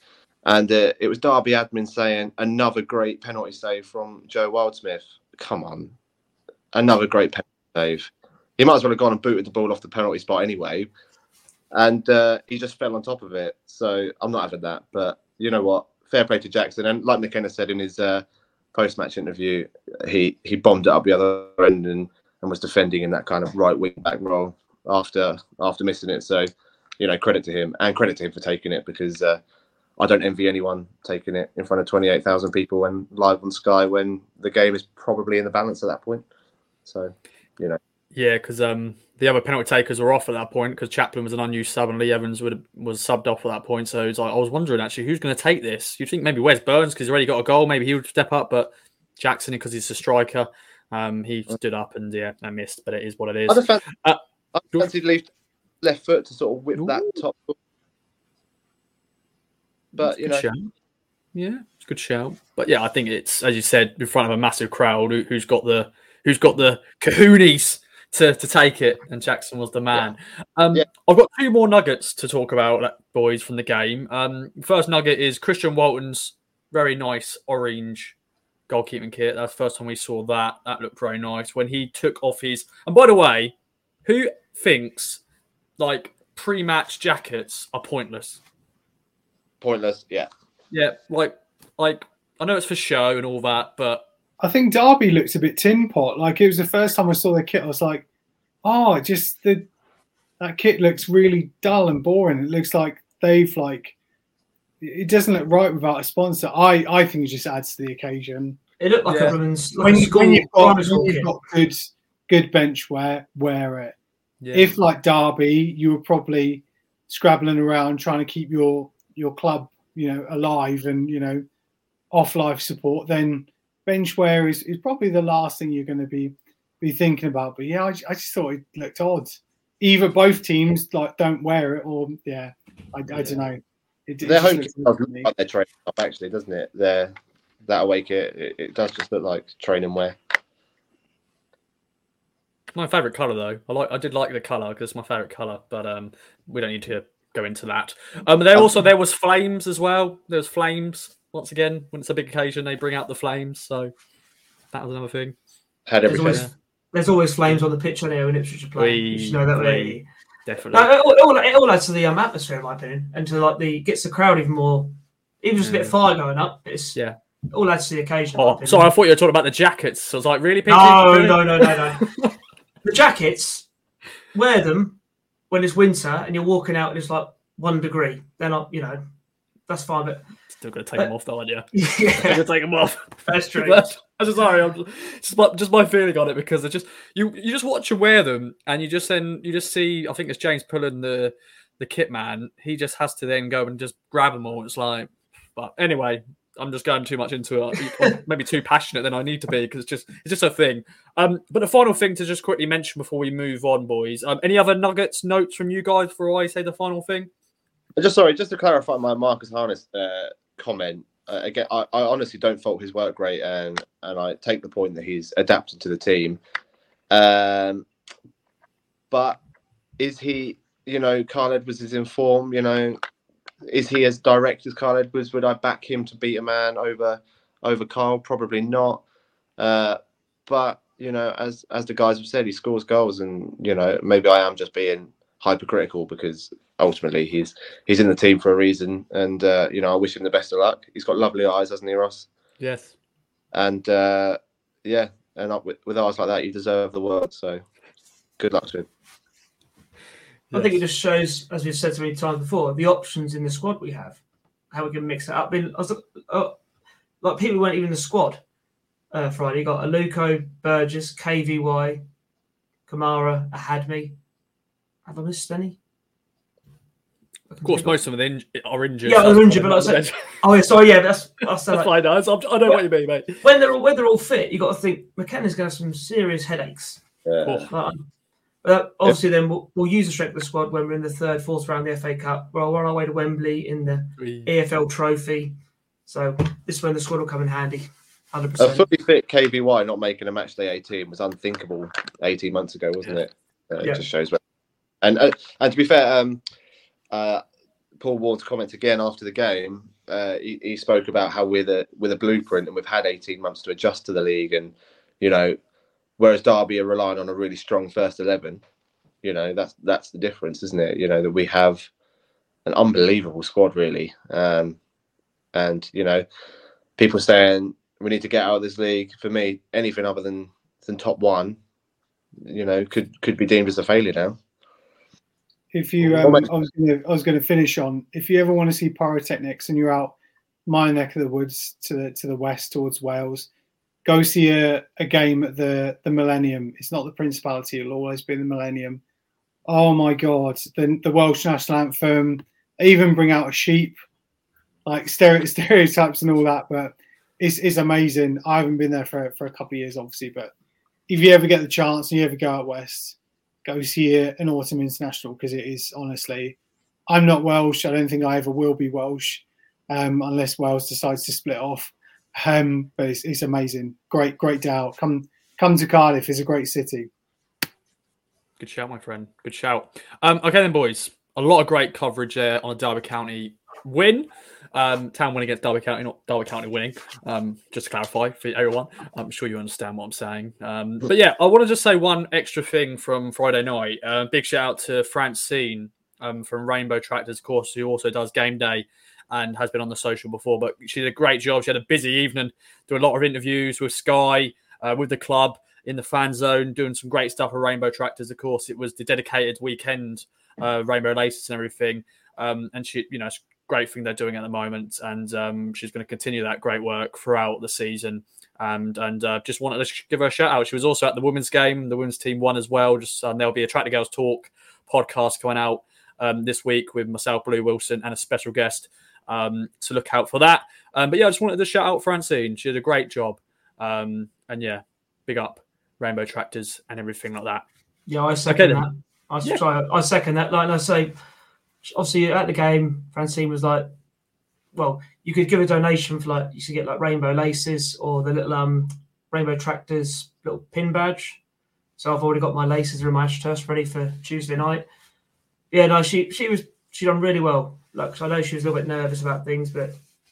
And uh, it was Derby admin saying another great penalty save from Joe Wildsmith. Come on, another great penalty save. He might as well have gone and booted the ball off the penalty spot anyway. And uh, he just fell on top of it. So I'm not having that. But you know what? Fair play to Jackson. And like McKenna said in his uh, post-match interview, he, he bombed it up the other end and, and was defending in that kind of right wing back role after after missing it. So, you know, credit to him and credit to him for taking it, because uh, I don't envy anyone taking it in front of twenty-eight thousand people when live on Sky when the game is probably in the balance at that point. So, you know. Yeah, because um, the other penalty takers were off at that point because Chaplin was an unused sub and Lee Evans would was subbed off at that point. So it's like I was wondering actually who's going to take this. You'd think maybe Wes Burns because he's already got a goal. Maybe he would step up, but Jackson because he's a striker, um, he stood up and yeah, I missed. But it is what it is. I just fancied, uh, I fancied left, left foot to sort of whip Ooh. that top. But you know, shout. yeah, it's a good shout. But yeah, I think it's as you said in front of a massive crowd who, who's got the who's got the kahoonies to, to take it, and Jackson was the man. Yeah. Um, yeah. I've got two more nuggets to talk about, boys, from the game. Um, first nugget is Christian Walton's very nice orange goalkeeping kit. That's the first time we saw that. That looked very nice when he took off his. And by the way, who thinks like pre-match jackets are pointless? Pointless, yeah. Yeah, like, like I know it's for show and all that, but I think Derby looks a bit tin pot. Like it was the first time I saw the kit, I was like, "Oh, just the that kit looks really dull and boring. It looks like they've like it doesn't look right without a sponsor." I, I think it just adds to the occasion. It looked like yeah. a women's like when, a school, when you've got, when school you've kit. got good good bench wear, wear it. yeah. If like Derby, you were probably scrabbling around trying to keep your your club, you know, alive and you know off life support, then bench wear is, is probably the last thing you're going to be be thinking about. But yeah, I, I just thought it looked odd. Either both teams like don't wear it, or yeah, I, I Yeah. don't know. It, it Their just home looks kit odd does to look me. like their training stuff, actually, doesn't it? Their that away kit, it, it does just look like training wear. My favourite colour, though. I like. I did like the colour because it's my favourite colour, but um, we don't need to go into that. Um, there also there was flames as well. There was flames once again. When it's a big occasion, they bring out the flames. So that was another thing. Had There's everything. always, Yeah. there's always flames on the pitch on here when Ipswich are playing. You should know that We- way. Definitely. No, it, all, it all- it all adds to the um, atmosphere, in my opinion, and to like the gets the crowd even more, even just a bit of fire going up. It's Yeah. it all adds to the occasion. in my Oh, opinion. sorry. I thought you were talking about the jackets. So I was like, really? P T? No, Really? no, no, no, no. The jackets, wear them when it's winter and you're walking out and it's like one degree. They're not, you know, that's fine. But Still gonna take them off, though, aren't you? yeah, You're gonna take them off. that's true. That's- I'm just sorry. I'm just, my, just my feeling on it because they're just you. You just watch them wear them, and you just then you just see. I think it's James Pullen, the the kit man. He just has to then go and just grab them all. It's like, but anyway, I'm just going too much into it. I'm maybe too passionate than I need to be because it's just it's just a thing. Um, but the final thing to just quickly mention before we move on, boys. Um, any other nuggets, notes from you guys before I say the final thing? Just sorry, just to clarify my Marcus Harness uh, comment. Uh, again, I, I honestly don't fault his work rate, and and I take the point that he's adapted to the team. Um, but is he, you know, Carl Edwards is in form. You know, is he as direct as Carl Edwards? Would I back him to beat a man over over Carl? Probably not. Uh, but you know, as as the guys have said, he scores goals, and you know, maybe I am just being hypercritical because ultimately he's he's in the team for a reason, and uh, you know, I wish him the best of luck. He's got lovely eyes, hasn't he, Ross? Yes. And uh, yeah, and up with, with eyes like that, you deserve the world. So good luck to him. I think it just shows, as we've said so many times before, the options in the squad we have, how we can mix it up. I mean, I was, uh, like people who weren't even in the squad uh, Friday. You got Aluko, Burgess, K V Y, Kamara, Ahadmi. Have I missed any? Of course, most of them are, in- are injured. Yeah, so they're that's injured, probably but not like I the said- Oh, yeah, sorry, yeah, that's that's, That's like, fine. No, it's- I know what you mean, mate. when they're all when they're all fit. You got to think McKenna's going to have some serious headaches. Yeah. Oh, But, but obviously, then we'll, we'll use the strength of the squad when we're in the third, fourth round of the F A Cup. We're on our way to Wembley in the we- E F L Trophy. So this is when the squad will come in handy. one hundred A percent. fully fit K V Y not making a match day eighteen was unthinkable eighteen months ago, wasn't it? Uh, it Yeah. just shows where. And uh, and to be fair, um, uh, Paul Ward's comment again after the game, uh, he, he spoke about how we're the with a blueprint and we've had eighteen months to adjust to the league, and you know, whereas Derby are relying on a really strong first eleven. You know, that's that's the difference, isn't it? You know, that we have an unbelievable squad, really, um, and you know, people saying we need to get out of this league. For me, anything other than than top one, you know, could could be deemed as a failure now. If you, um, I was going to, I was going to finish on. If you ever want to see pyrotechnics and you're out my neck of the woods to the to the west towards Wales, go see a, a game at the the Millennium. It's not the Principality; it'll always be the Millennium. Oh my God, the the Welsh national anthem. They even bring out a sheep, like stereotypes and all that. But it's it's amazing. I haven't been there for for a couple of years, obviously, but if you ever get the chance and you ever go out west, go see an autumn international, because it is honestly, I'm not Welsh. I don't think I ever will be Welsh, um, unless Wales decides to split off. Um, but it's, it's amazing. Great, great day out. Come, come to Cardiff. It's a great city. Good shout, my friend. Good shout. Um, okay then, boys. A lot of great coverage there on a Derby County win. Um, Town win against Derby County, not Derby County winning. Um, just to clarify for everyone, I'm sure you understand what I'm saying. Um, but yeah, I want to just say one extra thing from Friday night. Uh, big shout out to Francine um, from Rainbow Tractors, of course, who also does game day and has been on the social before. But she did a great job. She had a busy evening, doing a lot of interviews with Sky, uh, with the club in the fan zone, doing some great stuff with Rainbow Tractors. Of course, it was the dedicated weekend, uh, Rainbow Laces and everything. Um, and she, you know, great thing they're doing at the moment, and um, she's going to continue that great work throughout the season. And and uh, just wanted to give her a shout out. She was also at the women's game. The women's team won as well. Just um, there'll be a Tractor Girls Talk podcast coming out um, this week with myself, Blue Wilson, and a special guest. Um, to look out for that. Um, but yeah, I just wanted to shout out Francine. She did a great job. Um, and yeah, big up Rainbow Tractors and everything like that. Yeah, I second okay, that. I yeah. try. I second that. Like I say, obviously at the game, Francine was like, well, you could give a donation for like, you should get like rainbow laces or the little um Rainbow Tractors little pin badge. So I've already got my laces and my ashtray ready for Tuesday night. Yeah, no, she she was she done really well. Like, I know she was a little bit nervous about things, but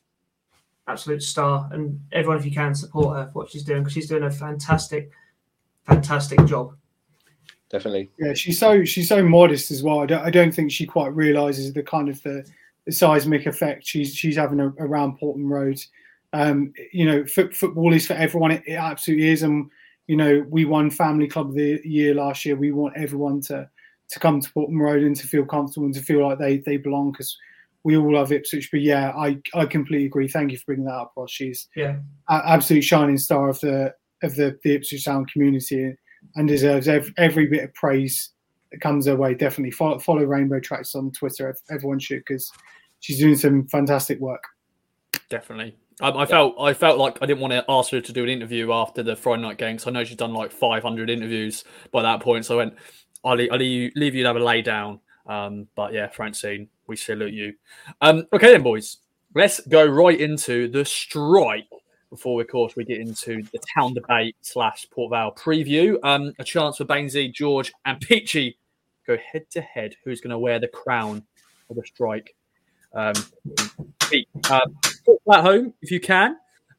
absolute star. And everyone, if you can, support her for what she's doing, because she's doing a fantastic, fantastic job. Definitely. Yeah, she's so she's so modest as well. I don't, I don't think she quite realises the kind of the, the seismic effect she's she's having a, around Portman Road. Um, you know, f- football is for everyone. It, it absolutely is. And you know, we won Family Club of the Year last year. We want everyone to to come to Portman Road and to feel comfortable and to feel like they they belong, because we all love Ipswich. But yeah, I, I completely agree. Thank you for bringing that up, Ross. She's yeah, an absolute shining star of the of the, the Ipswich Town community, and deserves every, every bit of praise that comes her way. Definitely follow, follow Rainbow Tracks on Twitter. Everyone should, because she's doing some fantastic work. Definitely. Um, I felt I felt like I didn't want to ask her to do an interview after the Friday night game, because I know she's done like five hundred interviews by that point. So I went, I'll leave, I'll leave, leave you to have a lay down. Um, but yeah, Francine, we salute you. Um, okay then, boys. Let's go right into the strike before, of course, we get into the town debate slash Port Vale preview. Um, a chance for Bainesy, George, and Peachy go head to head. Who's going to wear the crown of the strike? Um, Pete, um, play at home if you can.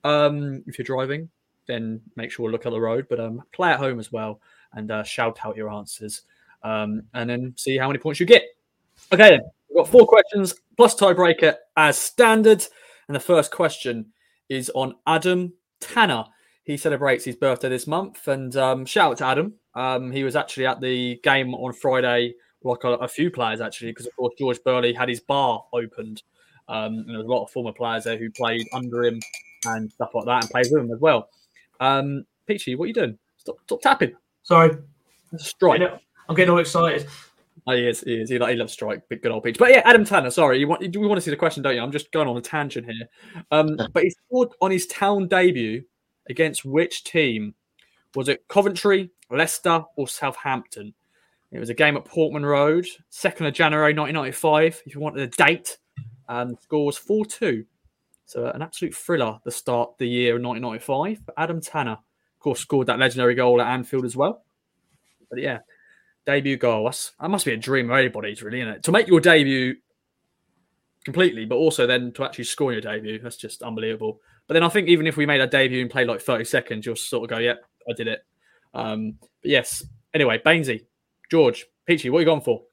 Um, if you're driving, then make sure to look at the road. But um, play at home as well, and uh, shout out your answers. Um, and then see how many points you get. Okay, then. We've got four questions plus tiebreaker as standard. And the first question is on Adam Tanner. He celebrates his birthday this month. And um, shout out to Adam. Um, he was actually at the game on Friday, like a, a few players, actually, because, of course, George Burley had his bar opened. Um, and there was a lot of former players there who played under him and stuff like that, and played with him as well. Um, Peachy, what are you doing? Stop, stop tapping. Sorry. Strike. You know, I'm getting all excited. Oh, he is. He is. He, he loves strike. Big, good old Peach. But yeah, Adam Tanner. Sorry, you want you want to see the question, don't you? I'm just going on a tangent here. Um, but he scored on his town debut against which team? Was it Coventry, Leicester, or Southampton? It was a game at Portman Road, second of January nineteen ninety-five. If you wanted a date, um, the score was four two. So uh, an absolute thriller. The start of the year in nineteen ninety-five. But Adam Tanner, of course, scored that legendary goal at Anfield as well. But yeah. Debut goal. That's, that must be a dream of anybody's, really, isn't it? To make your debut completely, but also then to actually score your debut, that's just unbelievable. But then I think even if we made our debut and played like thirty seconds, you'll sort of go, yep, I did it. Um, but yes. Anyway, Bainesy, George, Peachy, what are you going for?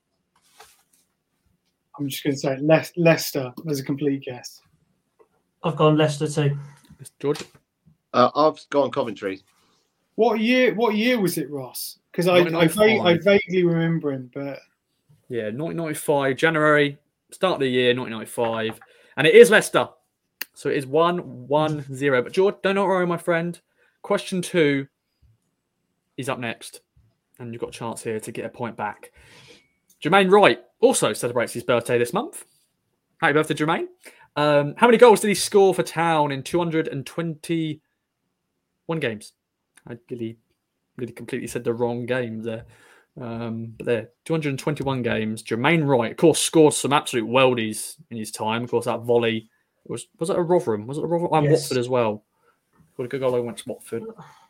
I'm just going to say Le- Leicester as a complete guess. I've gone Leicester too. George? Uh, I've gone Coventry. What year? What year was it, Ross? Because I, I, va- I vaguely remember him, but yeah, nineteen ninety-five January, start of the year, nineteen ninety-five, and it is Leicester, so it is one one zero. But George, don't worry, my friend. Question two is up next, and you've got a chance here to get a point back. Jermaine Wright also celebrates his birthday this month. Happy birthday, Jermaine. Um, how many goals did he score for Town in two hundred twenty-one games? I really, really completely said the wrong game there. Um, but there, two hundred twenty-one games. Jermaine Wright, of course, scored some absolute worldies in his time. Of course, that volley was was it a Rotherham? Was it a Rotherham? And yes. Watford as well. What a good goal against Watford.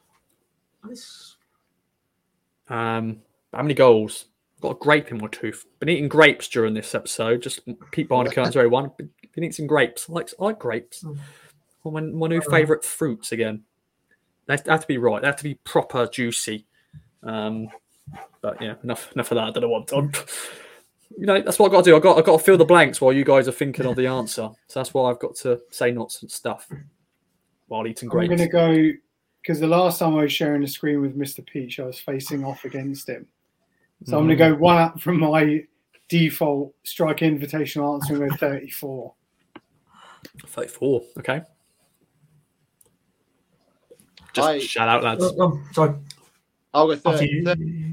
Um, how many goals? Got a grape in my tooth. Been eating grapes during this episode. Just peek behind the curtains, everyone. Been, been eating some grapes. I like, I like grapes. Mm. One of my, my new favourite fruits again. They have, to, they have to be right. They have to be proper juicy. Um, but yeah, enough enough of that. I don't know what I'm You know, that's what I've got to do. I've got, I've got to fill the blanks while you guys are thinking of the answer. So that's why I've got to say nonsense stuff while eating grapes. I'm going to go, because the last time I was sharing the screen with Mister Peach, I was facing off against him. So mm. I'm going to go one up from my default strike invitational answer and go thirty-four. thirty-four, okay. Just I, shout out, lads. Oh, oh, sorry. I'll go thirty. thirty.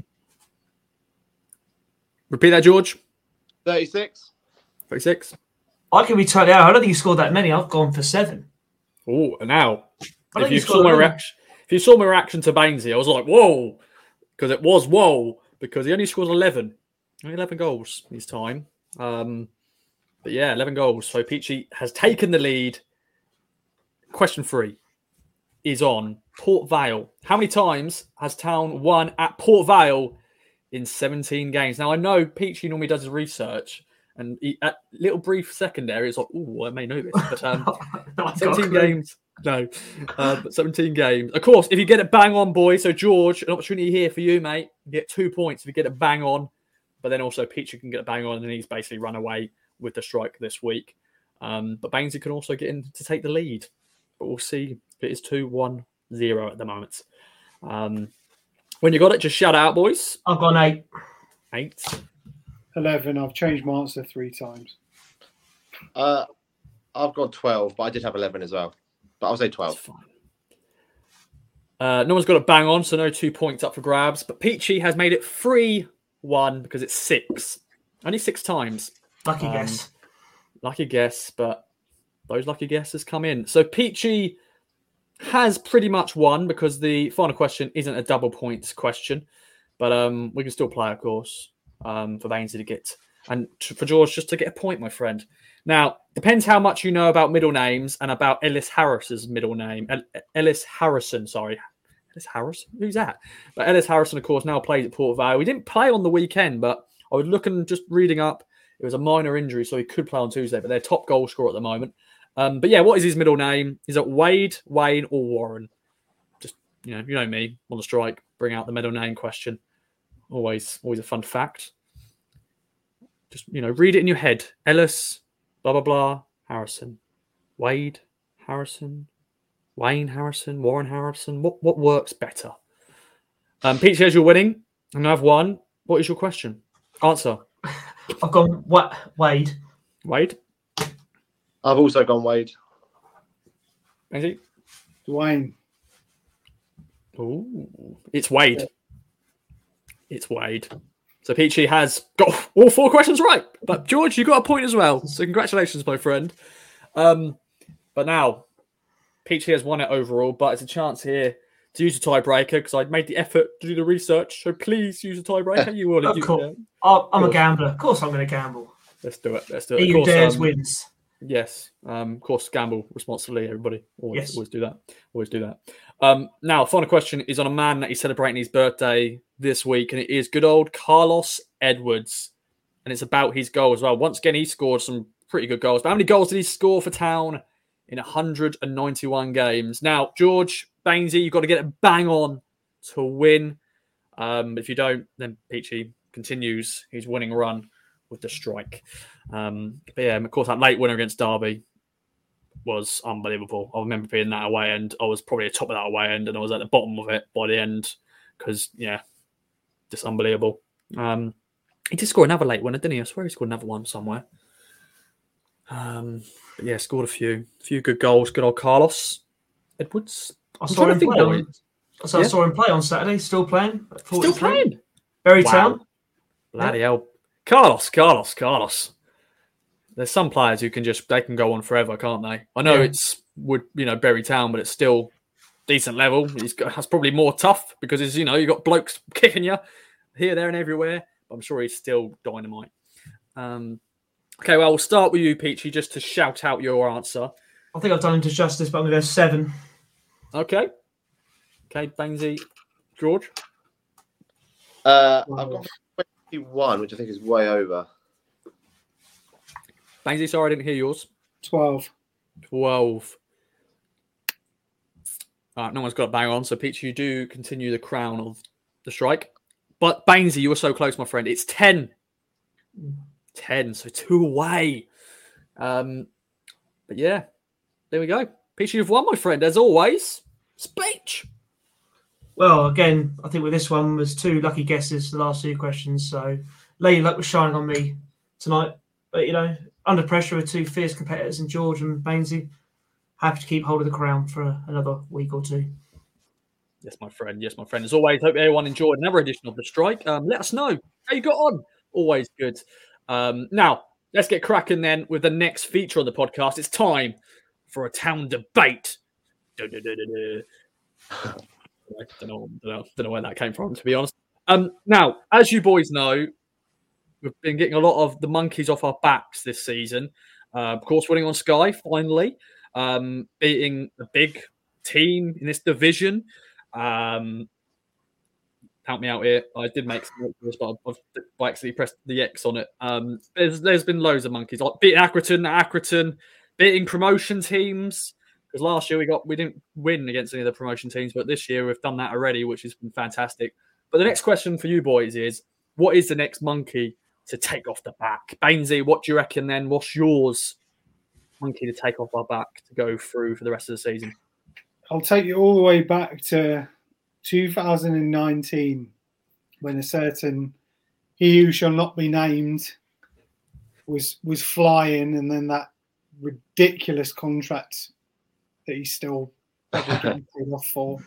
Repeat that, George. thirty-six. thirty-six. I can be totally out. I don't think you scored that many. I've gone for seven. Oh, now. If you, saw my reaction, if you saw my reaction to Bainesy, I was like, whoa. Because it was whoa. Because he only scored eleven. Only eleven goals this time. Um, but yeah, eleven goals. So Peachy has taken the lead. Question three is on Port Vale. How many times has Town won at Port Vale in seventeen games? Now, I know Peachy normally does his research, and he, at little brief second there, it's like, oh, I may know this. But um, seventeen games. No, uh, but seventeen games. Of course, if you get it bang on, boys. So, George, an opportunity here for you, mate. You get two points if you get it bang on. But then also, Peachy can get it bang on, and he's basically run away with the strike this week. Um, but Bainesy can also get in to take the lead. But we'll see. It is two one zero at the moment. Um, when you got it, just shout out, boys. I've gone eight. Eight. eleven. I've changed my answer three times. Uh, I've got twelve, but I did have eleven as well. But I'll say twelve. Uh, no one's got a bang on, so no two points up for grabs. But Peachy has made it three one because it's six. Only six times. Lucky um, guess. Lucky guess, but those lucky guesses come in. So Peachy has pretty much won because the final question isn't a double points question. But um, we can still play, of course, um, for Bainesy to get... And for George, just to get a point, my friend. Now, depends how much you know about middle names and about Ellis Harris's middle name. El- Ellis Harrison, sorry. Ellis Harrison? Who's that? But Ellis Harrison, of course, now plays at Port Vale. He didn't play on the weekend, but I was looking, just reading up. It was a minor injury, so he could play on Tuesday, but they're top goal scorer at the moment. Um, but yeah, what is his middle name? Is it Wade, Wayne, or Warren? Just, you know, you know me, on the strike, bring out the middle name question. Always, always a fun fact. Just, you know, read it in your head. Ellis, blah, blah, blah, Harrison. Wade, Harrison, Wayne Harrison, Warren Harrison. What what works better? Um, Pete says you're winning, and I've won. What is your question? Answer. I've gone what Wade. Wade? I've also gone Wade. Andy? Dwayne. Ooh, it's Wade. Yeah. It's Wade. So Peachy has got all four questions right. But George, you got a point as well. So congratulations, my friend. Um, but now, Peachy has won it overall, but it's a chance here to use a tiebreaker because I'd made the effort to do the research. So please use a tiebreaker. You will. Of course. Uh, I'm a gambler. Of course I'm going to gamble. Let's do it. Let's do it. He who dares um, wins. Yes. Um, of course, gamble responsibly, everybody. Always, yes. always do that. Always do that. Um, now, final question is on a man that is celebrating his birthday this week, and it is good old Carlos Edwards. And it's about his goal as well. Once again, he scored some pretty good goals. But how many goals did he score for Town in one hundred ninety-one games? Now, George, Bainesy, you've got to get it bang on to win. Um, if you don't, then Peachy continues his winning run with the strike. Um, but yeah, of course, that late winner against Derby was unbelievable. I remember being that away end. I was probably at the top of that away end, and I was at the bottom of it by the end because, yeah, just unbelievable. Um, he did score another late winner, didn't he? I swear he scored another one somewhere. Um, but yeah, scored a few, few good goals. Good old Carlos Edwards. I saw him play. On, so yeah. I saw him play on Saturday. Still playing. Still playing. Very wow. Town. Bloody yeah. hell, Carlos, Carlos, Carlos. There's some players who can just they can go on forever, can't they? I know yeah. it's would you know Bury Town, but it's still decent level. He's got, that's probably more tough because it's you know you got blokes kicking you here, there, and everywhere. But I'm sure he's still dynamite. Um, okay, well we'll start with you, Peachy, just to shout out your answer. I think I've done him to justice, but I'm going to go seven. Okay. Okay, Bainesy, George. Uh, I've got twenty-one, which I think is way over. Bainesy, sorry, I didn't hear yours. twelve. twelve. All right, no one's got a bang on, so Peachy, you do continue the crown of the strike. But Bainesy, you were so close, my friend. It's ten. ten, so two away. Um, but yeah, there we go. Peachy, you've won, my friend, as always. Speech. Well, again, I think with this one was two lucky guesses the last two questions. So Lady Luck was shining on me tonight. But, you know, under pressure with two fierce competitors in George and Bainesy, happy to keep hold of the crown for a, another week or two. Yes, my friend. Yes, my friend. As always, hope everyone enjoyed another edition of The Strike. Um, let us know how you got on. Always good. Um, now, let's get cracking then with the next feature on the podcast. It's time for a town debate. Da, da, da, da, da. I don't know, don't know, don't know where that came from, to be honest. Um, now, as you boys know, we've been getting a lot of the monkeys off our backs this season. Uh, of course, winning on Sky, finally. Um, beating the big team in this division. Um, help me out here. I did make some notes, but I've, I've actually pressed the X on it. Um, there's, there's been loads of monkeys. Like beating Accrington, Accrington, beating promotion teams. Because last year we got we didn't win against any of the promotion teams, but this year we've done that already, which has been fantastic. But the next question for you boys is, what is the next monkey to take off the back? Bainesy, what do you reckon then? What's yours monkey to take off our back to go through for the rest of the season? I'll take you all the way back to two thousand nineteen when a certain he who shall not be named was was flying, and then that ridiculous contract that he's still probably getting paid off for.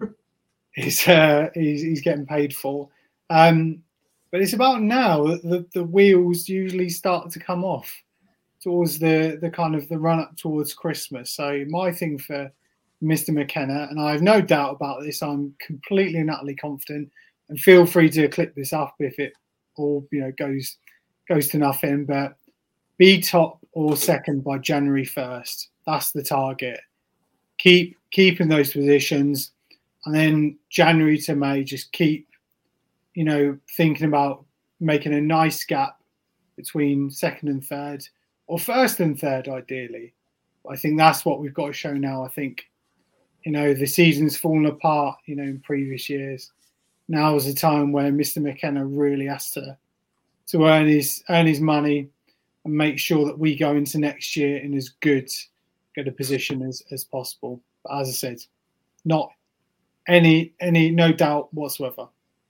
He's, uh, he's he's getting paid for. Um, but it's about now that the, the wheels usually start to come off towards the, the kind of the run up towards Christmas. So my thing for Mister McKenna, and I have no doubt about this, I'm completely and utterly confident, and feel free to clip this up if it all you know goes goes to nothing, but be top or second by January first. That's the target. Keep keeping those positions, and then January to May, just keep, you know, thinking about making a nice gap between second and third, or first and third, ideally. I think that's what we've got to show now. I think, you know, the season's fallen apart, you know, in previous years. Now is the time where Mister McKenna really has to to earn his earn his money and make sure that we go into next year in as good get a position as, as possible. But as I said, not any any no doubt whatsoever.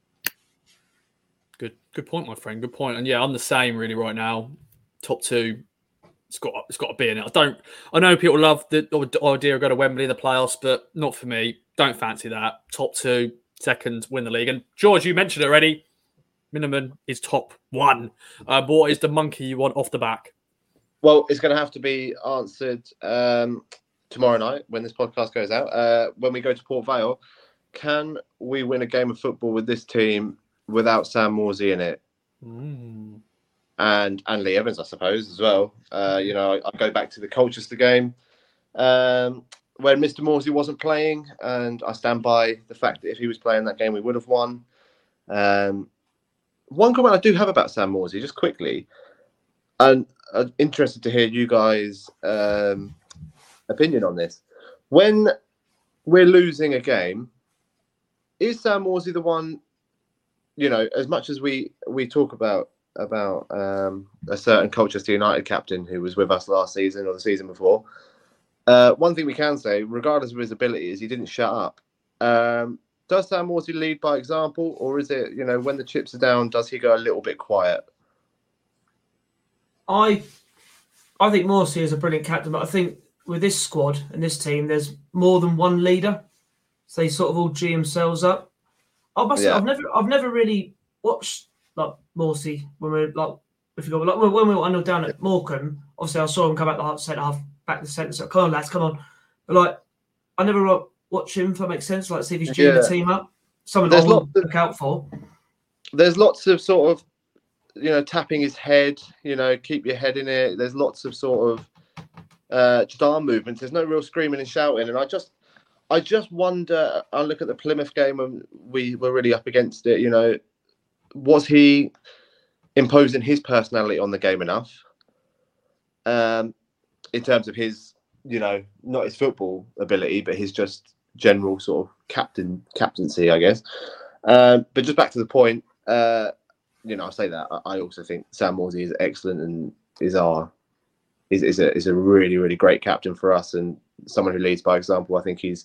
Good good point, my friend. Good point. And yeah, I'm the same really right now. Top two, it's got it's got to be in it. I don't I know people love the idea of going to Wembley in the playoffs, but not for me. Don't fancy that. Top two, second, win the league. And George, you mentioned it already. Minimum is top one. Uh, but what is the monkey you want off the back? Well, it's going to have to be answered um, tomorrow night when this podcast goes out. Uh, when we go to Port Vale, can we win a game of football with this team without Sam Morsy in it? Mm. And and Lee Evans, I suppose, as well. Uh, you know, I, I go back to the Colchester game um, when Mister Morsy wasn't playing, and I stand by the fact that if he was playing that game, we would have won. Um, one comment I do have about Sam Morsy, just quickly. and I'm interested to hear you guys' um, opinion on this. When we're losing a game, is Sam Morsy the one? You know, as much as we we talk about about um, a certain Colchester United captain who was with us last season or the season before, uh, one thing we can say, regardless of his ability, is he didn't shut up. Um, does Sam Morsy lead by example, or is it, you know, when the chips are down, does he go a little bit quiet? I I think Morsy is a brilliant captain, but I think with this squad and this team, there's more than one leader. So they sort of all G themselves up. I must say, Yeah. I've never I've never really watched like Morsy when we're like if you go like when we were one nil down at Morecambe. Obviously, I saw him come back the half centre half back to centre. So come on, lads, come on. But like, I never like, watch him. If that makes sense, like see if he's G'ing Yeah. the team up. Something There's I will lots of- look out for. There's lots of sort of, you know, tapping his head, you know, keep your head in it. There's lots of sort of uh, just arm movements. There's no real screaming and shouting. And I just, I just wonder, I look at the Plymouth game and we were really up against it, you know, was he imposing his personality on the game enough? Um, in terms of his, you know, not his football ability, but his just general sort of captain captaincy, I guess. Um, but just back to the point, uh, you know, I say that I also think Sam Morsy is excellent and is our is is a is a really really great captain for us and someone who leads by example. I think he's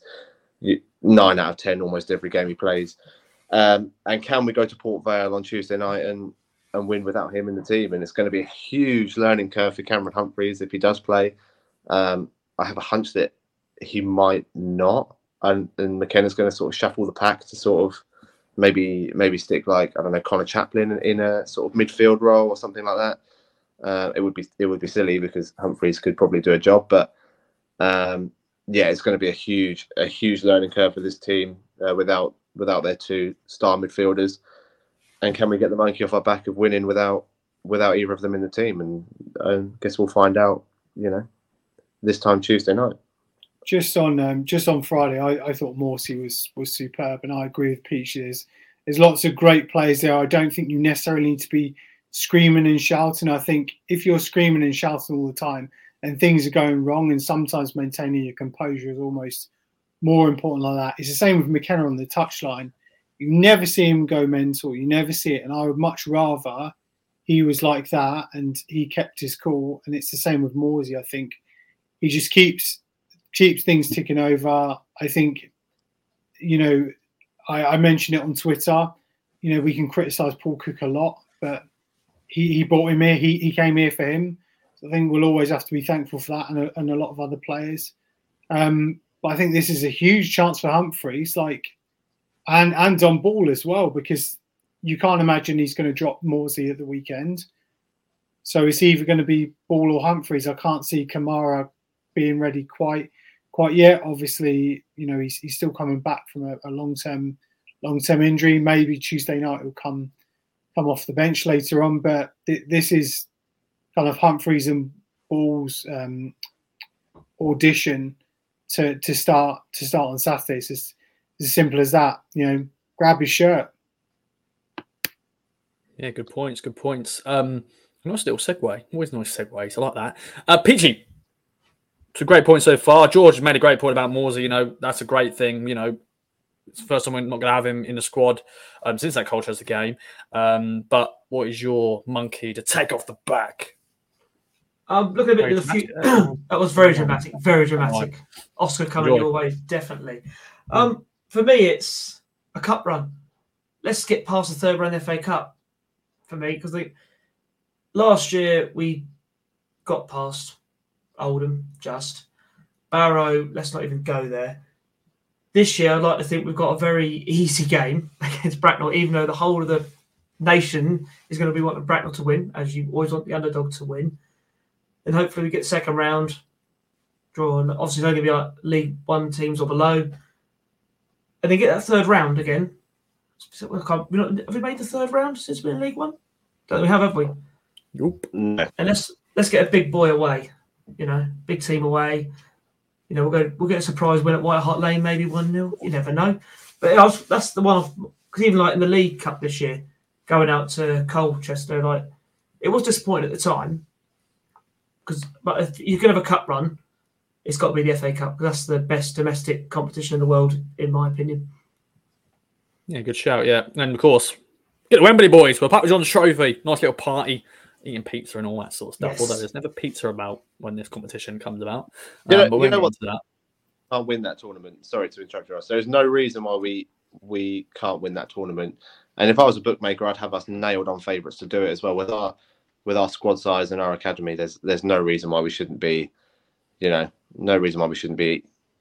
nine out of ten almost every game he plays. Um, and can we go to Port Vale on Tuesday night and and win without him in the team? And it's going to be a huge learning curve for Cameron Humphreys if he does play. Um, I have a hunch that he might not, and, and McKenna's going to sort of shuffle the pack to sort of maybe maybe stick like I don't know Connor Chaplin in, in a sort of midfield role or something like that. Uh, it would be it would be silly because Humphreys could probably do a job, but um, yeah, it's going to be a huge a huge learning curve for this team uh, without without their two star midfielders. And can we get the monkey off our back of winning without without either of them in the team? And I guess we'll find out, you know, this time Tuesday night. Just on um, just on Friday, I, I thought Morsy was was superb, and I agree with Peach. There's there's lots of great players there. I don't think you necessarily need to be screaming and shouting. I think if you're screaming and shouting all the time and things are going wrong, and sometimes maintaining your composure is almost more important like that. It's the same with McKenna on the touchline. You never see him go mental. You never see it, and I would much rather he was like that and he kept his cool. And it's the same with Morsy. I think he just keeps. keeps things ticking over. I think, you know, I, I mentioned it on Twitter. You know, we can criticise Paul Cook a lot, but he, he brought him here. He he came here for him. So I think we'll always have to be thankful for that and a, and a lot of other players. Um, but I think this is a huge chance for Humphreys, like, and, and on ball as well, because you can't imagine he's going to drop Morsy at the weekend. So it's either going to be Ball or Humphreys. I can't see Kamara being ready quite quite yet. Obviously, you know, he's, he's still coming back from a, a long-term long-term injury. Maybe Tuesday night he'll come come off the bench later on. But th- this is kind of Humphreys and Ball's um, audition to to start to start on Saturday. It's as, as simple as that. You know, grab his shirt. Yeah, good points. Good points. Um, nice little segue. Always nice segues. I like that. Uh, Peachy. It's a great point so far. George has made a great point about Morsy. You know, that's a great thing. You know, it's the first time we're not going to have him in the squad um, since that Colchester game. Um, but what is your monkey to take off the back? Um, looking a bit in the future, that was very dramatic. Very dramatic. Oscar coming Enjoy. your way, definitely. Um, for me, it's a cup run. Let's get past the third round of the F A Cup for me, because last year we got past Oldham, just. Barrow, let's not even go there. This year, I'd like to think we've got a very easy game against Bracknell, even though the whole of the nation is going to be wanting Bracknell to win, as you always want the underdog to win. And hopefully we get second round, draw. And obviously, it's only going to be like League One teams or below. And then get that third round again. We're not, have we made the third round since we're in League One? Don't we have, have we? Nope. No. And let's let's get a big boy away. You know, big team away. You know, we'll go. We'll get a surprise win at White Hart Lane, maybe one nil. You never know. But I was, that's the one. Because even like in the League Cup this year, going out to Colchester, like it was disappointing at the time. because but if you can have a cup run, it's got to be the F A Cup. That's the best domestic competition in the world, in my opinion. Yeah, good shout. Yeah, and of course, get the Wembley boys. We'll Papa John's trophy. Nice little party, eating pizza and all that sort of stuff. Yes. Although there's never pizza about when this competition comes about. You know, Um, but you we'll know get what? into that. Can't win that tournament. Sorry to interrupt you, Ross. There's no reason why we we can't win that tournament. And if I was a bookmaker, I'd have us nailed on favourites to do it as well. With our with our squad size and our academy, there's there's no reason why we shouldn't be, you know, no reason why we shouldn't be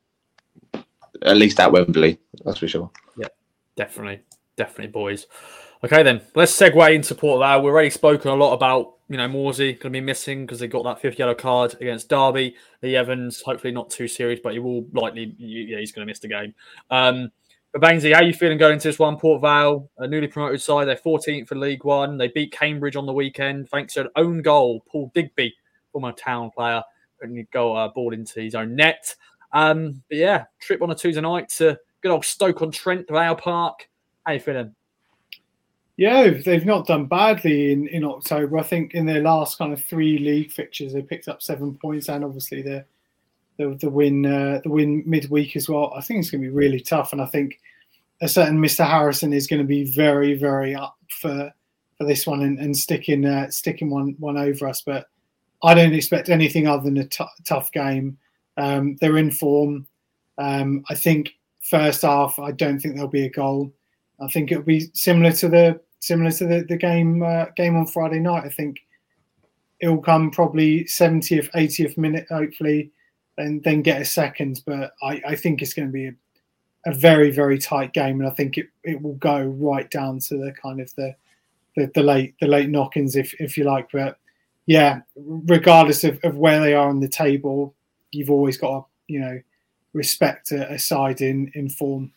at least at Wembley. That's for sure. Yeah, definitely, definitely, boys. Okay, then let's segue into Port Vale. We've already spoken a lot about, you know, Morsey going to be missing because they got that fifth yellow card against Derby. Lee Evans, hopefully not too serious, but he will likely, yeah, he's going to miss the game. Um, but Bainsy, how are you feeling going into this one? Port Vale, a newly promoted side, they're fourteenth for League One. They beat Cambridge on the weekend thanks to an own goal. Paul Digby, former Town player, putting a goal uh, ball into his own net. Um, but yeah, trip on a Tuesday night to good old Stoke-on-Trent, Vale Park. How are you feeling? Yeah, they've not done badly in, in October. I think in their last kind of three league fixtures, they picked up seven points, and obviously the the, the win uh, the win midweek as well. I think it's going to be really tough, and I think a certain Mister Harrison is going to be very, very up for for this one and, and sticking uh, sticking one one over us. But I don't expect anything other than a t- tough game. Um, they're in form. Um, I think first half, I don't think there'll be a goal. I think it'll be similar to the similar to the, the game uh, game on Friday night. I think it'll come probably seventieth, eightieth minute, hopefully, and then get a second. But I, I think it's going to be a, a very, very tight game, and I think it, it will go right down to the kind of the the, the late the late knock-ins, if if you like. But yeah, regardless of, of where they are on the table, you've always got to, you know, respect a, a side in, in form.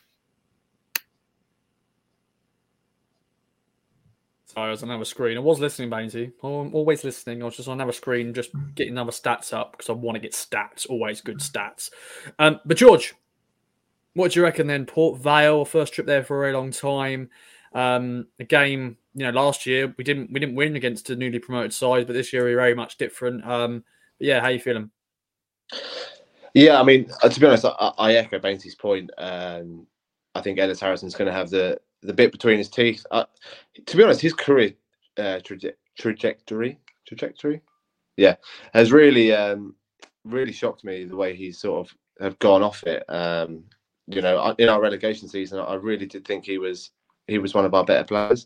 Sorry, I was on another screen. I was listening, Bainsy. I'm always listening. I was just on another screen, just getting other stats up because I want to get stats. Always good stats. Um, but George, what do you reckon then? Port Vale, first trip there for a very long time. Um, a game, you know, last year we didn't we didn't win against a newly promoted side, but this year we're very much different. Um, but yeah, how you feeling? Yeah, I mean, uh, to be honest, I, I echo Bainsy's point. Um, I think Ellis Harrison's going to have the the bit between his teeth. Uh, to be honest, his career uh, traje- trajectory, trajectory, yeah, has really, um, really shocked me the way he's sort of have gone off it. Um, you know, in our relegation season, I really did think he was he was one of our better players.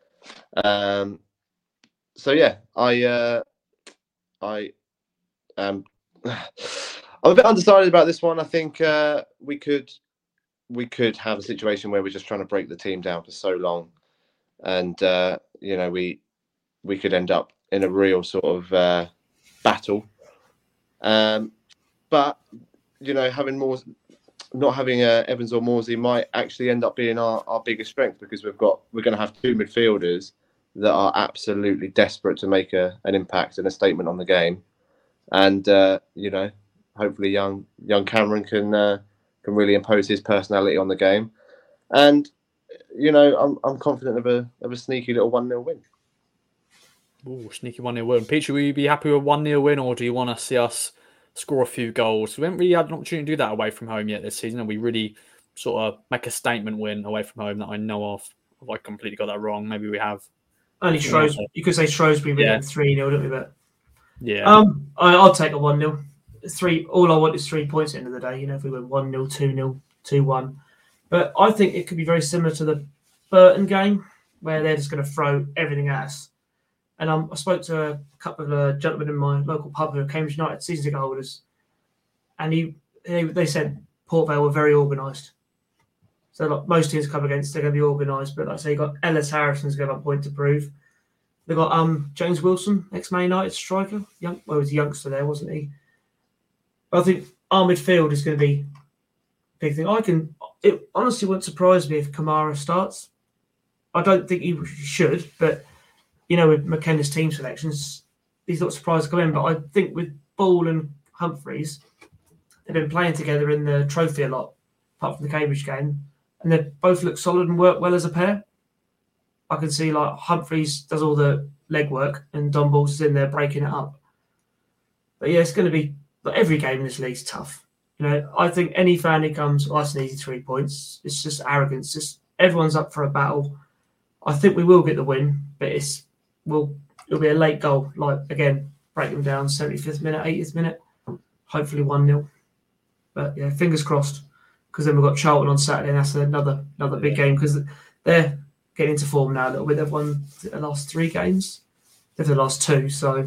Um, so yeah, I, uh, I, um, I'm a bit undecided about this one. I think uh, we could. we could have a situation where we're just trying to break the team down for so long, and uh, you know we we could end up in a real sort of uh, battle. Um, but you know, having more, not having uh, Evans or Morsey might actually end up being our, our biggest strength, because we've got we're going to have two midfielders that are absolutely desperate to make a, an impact and a statement on the game, and uh, you know, hopefully young young Cameron can. Uh, can really impose his personality on the game. And, you know, I'm I'm confident of a of a sneaky little one nil win. Ooh, sneaky one nil win. Peter, will you be happy with a one nil win, or do you want to see us score a few goals? We haven't really had an opportunity to do that away from home yet this season, and we really sort of make a statement win away from home that I know of. Have I completely got that wrong? Maybe we have. Only Shrewsbury. You could say Shrewsbury win Yeah. three nil, don't we? But Yeah. um, I, I'll take a one nil. Three. All I want is three points at the end of the day. You know, if we win one nil, two nil, two one. But I think it could be very similar to the Burton game, where they're just going to throw everything at us. And um, I spoke to a couple of uh, gentlemen in my local pub who are Cambridge United season ticket holders, and he, they, they said Port Vale were very organised. So like most teams come against, they're going to be organised. But like I say, you got Ellis Harrison's going to have a point to prove. They've got um James Wilson, ex-Man United striker. Young, well, he was a youngster there, wasn't he? I think our midfield is going to be a big thing. I can. It honestly wouldn't surprise me if Kamara starts. I don't think he should, but you know, with McKenna's team selections, he's not surprised to come in. But I think with Ball and Humphreys, they've been playing together in the trophy a lot, apart from the Cambridge game, and they both look solid and work well as a pair. I can see like Humphreys does all the legwork and Don Balls is in there breaking it up. But yeah, it's going to be like every game in this league's tough. You know, I think any fan who comes, oh, that's an easy three points. It's just arrogance. Just everyone's up for a battle. I think we will get the win, but it's will it'll be a late goal. Like again, break them down, seventy-fifth minute, eightieth minute, hopefully one nil. But yeah, fingers crossed. Because then we've got Charlton on Saturday, and that's another another big game because they're getting into form now a little bit. They've won the last three games. They've the last two, so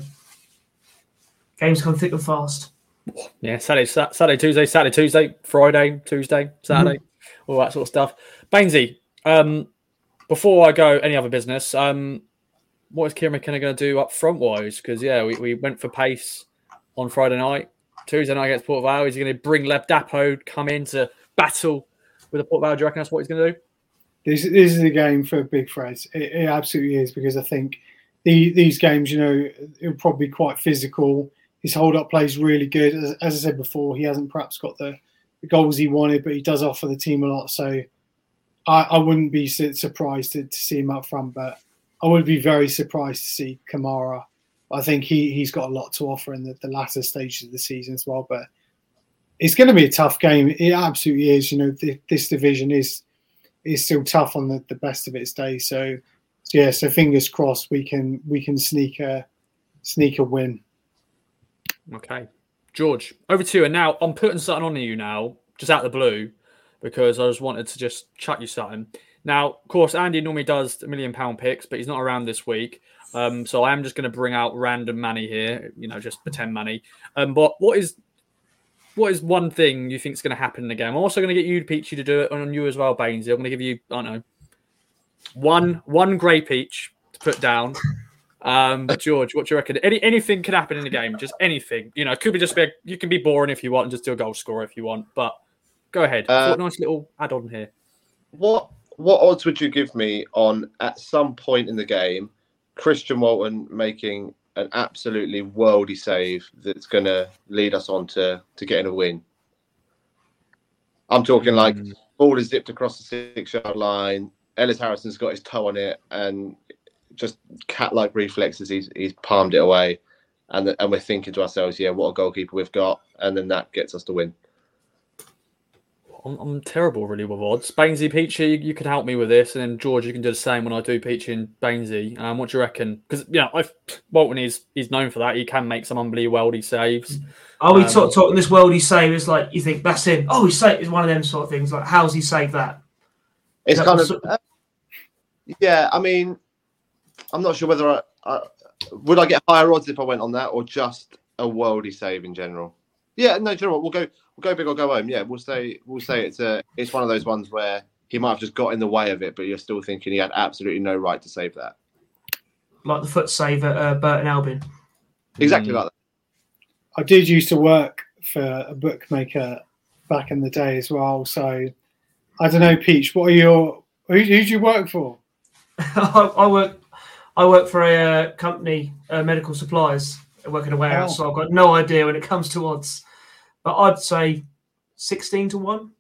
games come thick and fast. Yeah, Saturday, Saturday, Tuesday, Saturday, Tuesday, Friday, Tuesday, Saturday, mm-hmm. all that sort of stuff. Bainesy, um, before I go any other business, um, what is Kieran McKenna going to do up front wise? Because yeah, we, we went for pace on Friday night. Tuesday night against Port Vale. Is he going to bring Lev Dapo, come in to battle with the Port Vale? Do you reckon that's what he's going to do? This, this is a game for Big Fred. It, it absolutely is, because I think the, these games, you know, it'll probably be quite physical. His hold-up play is really good. As, as I said before, he hasn't perhaps got the, the goals he wanted, but he does offer the team a lot. So I, I wouldn't be surprised to, to see him up front, but I would be very surprised to see Kamara. I think he, he's got a lot to offer in the, the latter stages of the season as well. But it's going to be a tough game. It absolutely is. You know, th- this division is is still tough on the, the best of its day. So, so yeah, so fingers crossed we can we can sneak a sneak a win. Okay, George, over to you. And now I'm putting something on you now, just out of the blue, because I just wanted to just chuck you something. Now, of course, Andy normally does a million pound picks, but he's not around this week. Um, so I am just going to bring out random money here, you know, just pretend money. Um, but what is what is one thing you think is going to happen in the game? I'm also going to get you, Peachy, to do it on you as well, Bainesy. I'm going to give you, I don't know, one one grey peach to put down. Um, George, what do you reckon? Any anything can happen in the game, just anything. You know, it could be just be a, you can be boring if you want and just do a goal scorer if you want. But go ahead. Uh, nice little add-on here. What what odds would you give me on at some point in the game, Christian Walton making an absolutely worldy save that's going to lead us on to, to getting a win? I'm talking like mm. ball is zipped across the six-yard line, Ellis Harrison's got his toe on it, and just cat-like reflexes, he's he's palmed it away, and the, and we're thinking to ourselves, yeah, what a goalkeeper we've got, and then that gets us to win. I'm, I'm terrible, really, with odds. Bainesy, Peachy, you, you can help me with this, and then George, you can do the same when I do Peachy and Bainesy. Um, what do you reckon? Because you know, I've, Walton is he's known for that. He can make some unbelievable worldy saves. Are we um, talk, talking this worldy save? It's like you think that's him. Oh, he saved. It's one of them sort of things. Like, how's he saved that? It's that kind of sort of... Uh, yeah. I mean, I'm not sure whether I, I would I get higher odds if I went on that, or just a worldy save in general. Yeah, no, do you know what? We'll go, we'll go big or go home. Yeah, we'll say, we'll say it's a, it's one of those ones where he might have just got in the way of it, but you're still thinking he had absolutely no right to save that. Like the foot save at uh, Burton Albion. Exactly mm. like that. I did used to work for a bookmaker back in the day as well. So I don't know, Peach. What are your? Who, who do you work for? I, I work. I work for a uh, company, uh, medical supplies. I work in a warehouse, oh. so I've got no idea when it comes to odds. But I'd say sixteen to one.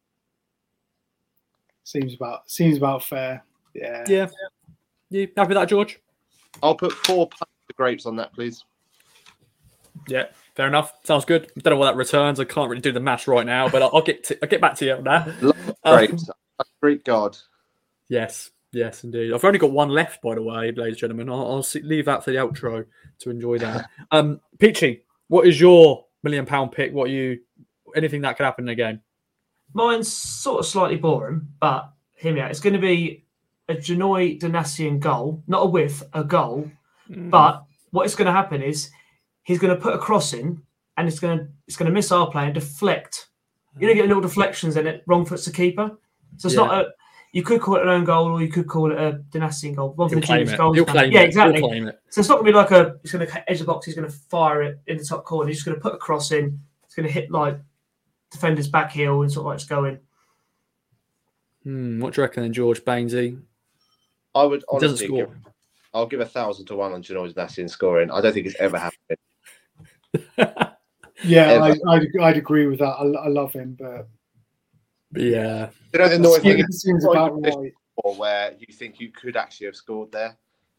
Seems about seems about fair. Yeah. Yeah. You happy with that, George? I'll put four pints of grapes on that, please. Yeah, fair enough. Sounds good. I don't know what that returns. I can't really do the maths right now, but I'll, I'll get to, I'll get back to you on that. Love grapes. Um, Great God. Yes. Yes, indeed. I've only got one left, by the way, ladies and gentlemen. I'll, I'll see, leave that for the outro to enjoy that. Um, Peachy, what is your million pound pick? What you anything that could happen in the game? Mine's sort of slightly boring, but hear me out. It's going to be a Janoi Donasian goal, not a whiff, a goal. Mm. But what is going to happen is he's going to put a cross in, and it's going to it's going to miss our play and deflect. You're going to get little deflections in it. Wrong foot's the keeper. So it's yeah. not a. You could call it an own goal, or you could call it a Donasian goal. One for the genius goals. He'll claim yeah, it. exactly. He'll claim it. So it's not going to be like a. He's going to edge the box. He's going to fire it in the top corner. He's just going to put a cross in. It's going to hit like defender's back heel and sort of like just go in. Hmm, what do you reckon, then, George Bainesy? I would honestly give. I'll give a thousand to one on Janoi Donasian scoring. I don't think it's ever happened. yeah, I, I'd, I'd agree with that. I, I love him, but. Yeah. You know, the annoying thing seems about right. Where you think you could actually have scored there.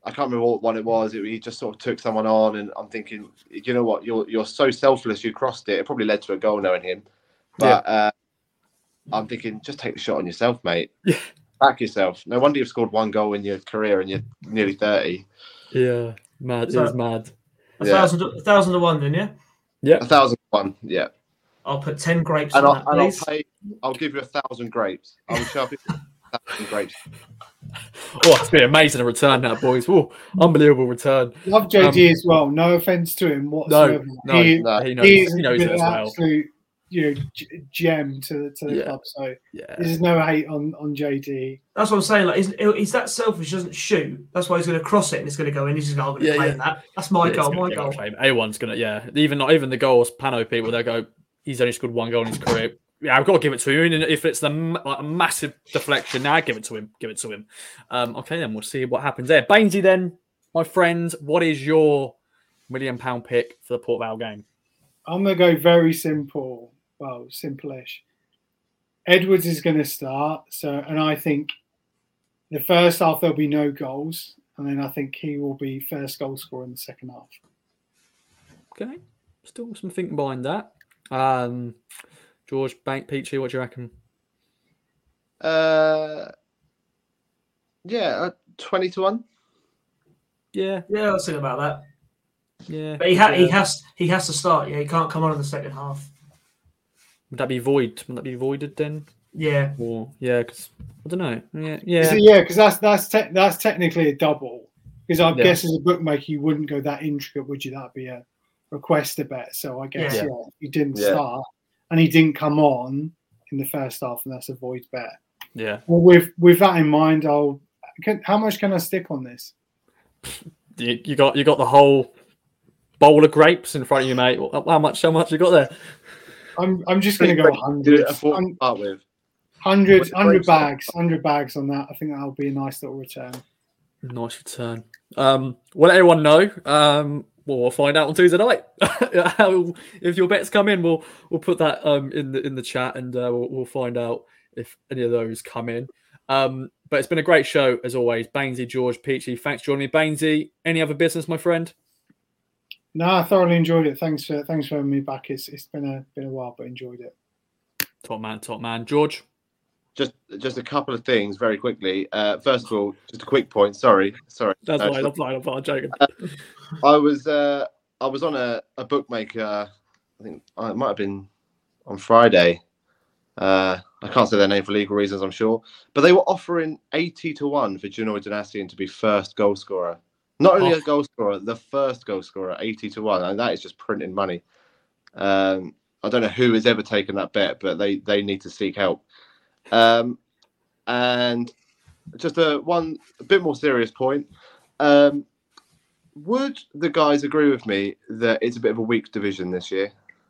I can't remember what one it was. It, he just sort of took someone on, and I'm thinking, you know what? You're you're so selfless. You crossed it. It probably led to a goal, knowing him. But yeah. uh, I'm thinking, just take the shot on yourself, mate. Yeah. Back yourself. No wonder you've scored one goal in your career, and you're nearly thirty. Yeah, mad. So, it is mad. A Yeah. thousand, a thousand to one, then, yeah. Yeah, A thousand one. Yeah. I'll put ten grapes And, on I'll, that, and I'll please. pay. I'll give you a thousand grapes. I will sharp it. A thousand grapes. Oh, it's been amazing a return, that boys. Oh, unbelievable return. Love J D Um, as well. No offense to him whatsoever. No, he, no, he knows. he's He knows been it as an well. absolute, you know, g- gem to to the Yeah. club. So Yeah, there's no hate on on J D. That's what I'm saying. Like, he's, he's that selfish. He doesn't shoot. That's why he's going to cross it and it's going to go in. He's just going, I'm going to Yeah, claim yeah. that. That's my Yeah, goal. it's My gonna- goal. yeah, claim. Everyone's gonna, yeah. Even not even the goals, Pano people, they go, he's only scored one goal in his career. Yeah, I've got to give it to him. And if it's the m- like a massive deflection, now give it to him. Give it to him. Um, okay, then we'll see what happens there. Bainesy, then, my friend, what is your million pound pick for the Port Vale game? I'm gonna go very simple. Well, simple-ish. Edwards is going to start. So, and I think the first half there'll be no goals, and then I think he will be first goal scorer in the second half. Okay, still some thinking behind that. Um, George, Bank, Peachy, what do you reckon? Uh, yeah, uh, twenty to one. Yeah, Yeah, I was thinking about that. yeah. But he, ha- he yeah. has he has to start. Yeah, he can't come on in the second half. Would that be void? Would that be voided then? Yeah. Or yeah, because I don't know. Yeah, Is yeah. it- Yeah, because that's that's te- that's technically a double. Because I Yeah. guess as a bookmaker, you wouldn't go that intricate, would you? That'd be a request a bet. So I guess Yeah. yeah, if he didn't Yeah. start and he didn't come on in the first half, and that's a void bet. Yeah. Well, with with that in mind, I'll. Can, how much can I stick on this? You, you got you got the whole bowl of grapes in front of you, mate. How much? How much you got there? I'm I'm just going to go Did hundred. it afford to start with? Hundred, What's the hundred grapes like? bags, hundred bags on that. I think that'll be a nice little return. Nice return. Um, we'll let everyone know. Um, well, we'll find out on Tuesday night. How, if your bets come in, we'll we'll put that um in the in the chat, and uh, we'll, we'll find out if any of those come in. Um, but it's been a great show as always. Bainesy, George, Peachy, thanks for joining me. Bainesy, any other business, my friend? No, I thoroughly enjoyed it. Thanks for thanks for having me back. It's it's been a been a while, but enjoyed it. Top man, top man. George. Just, just a couple of things very quickly. Uh, first of all, just a quick point. Sorry, sorry. That's No, fine. I'm fine. I'm fine. I'm joking. I was, uh, I was on a, a bookmaker. I think uh, it might have been on Friday. Uh, I can't say their name for legal reasons, I'm sure. But they were offering eighty to one for Juno Danastian to be first goal scorer. Not only Oh. a goal scorer, the first goal scorer, eighty to one, and that is just printing money. Um, I don't know who has ever taken that bet, but they they need to seek help. Um, and just a one a bit more serious point. Um, would the guys agree with me that it's a bit of a weak division this year?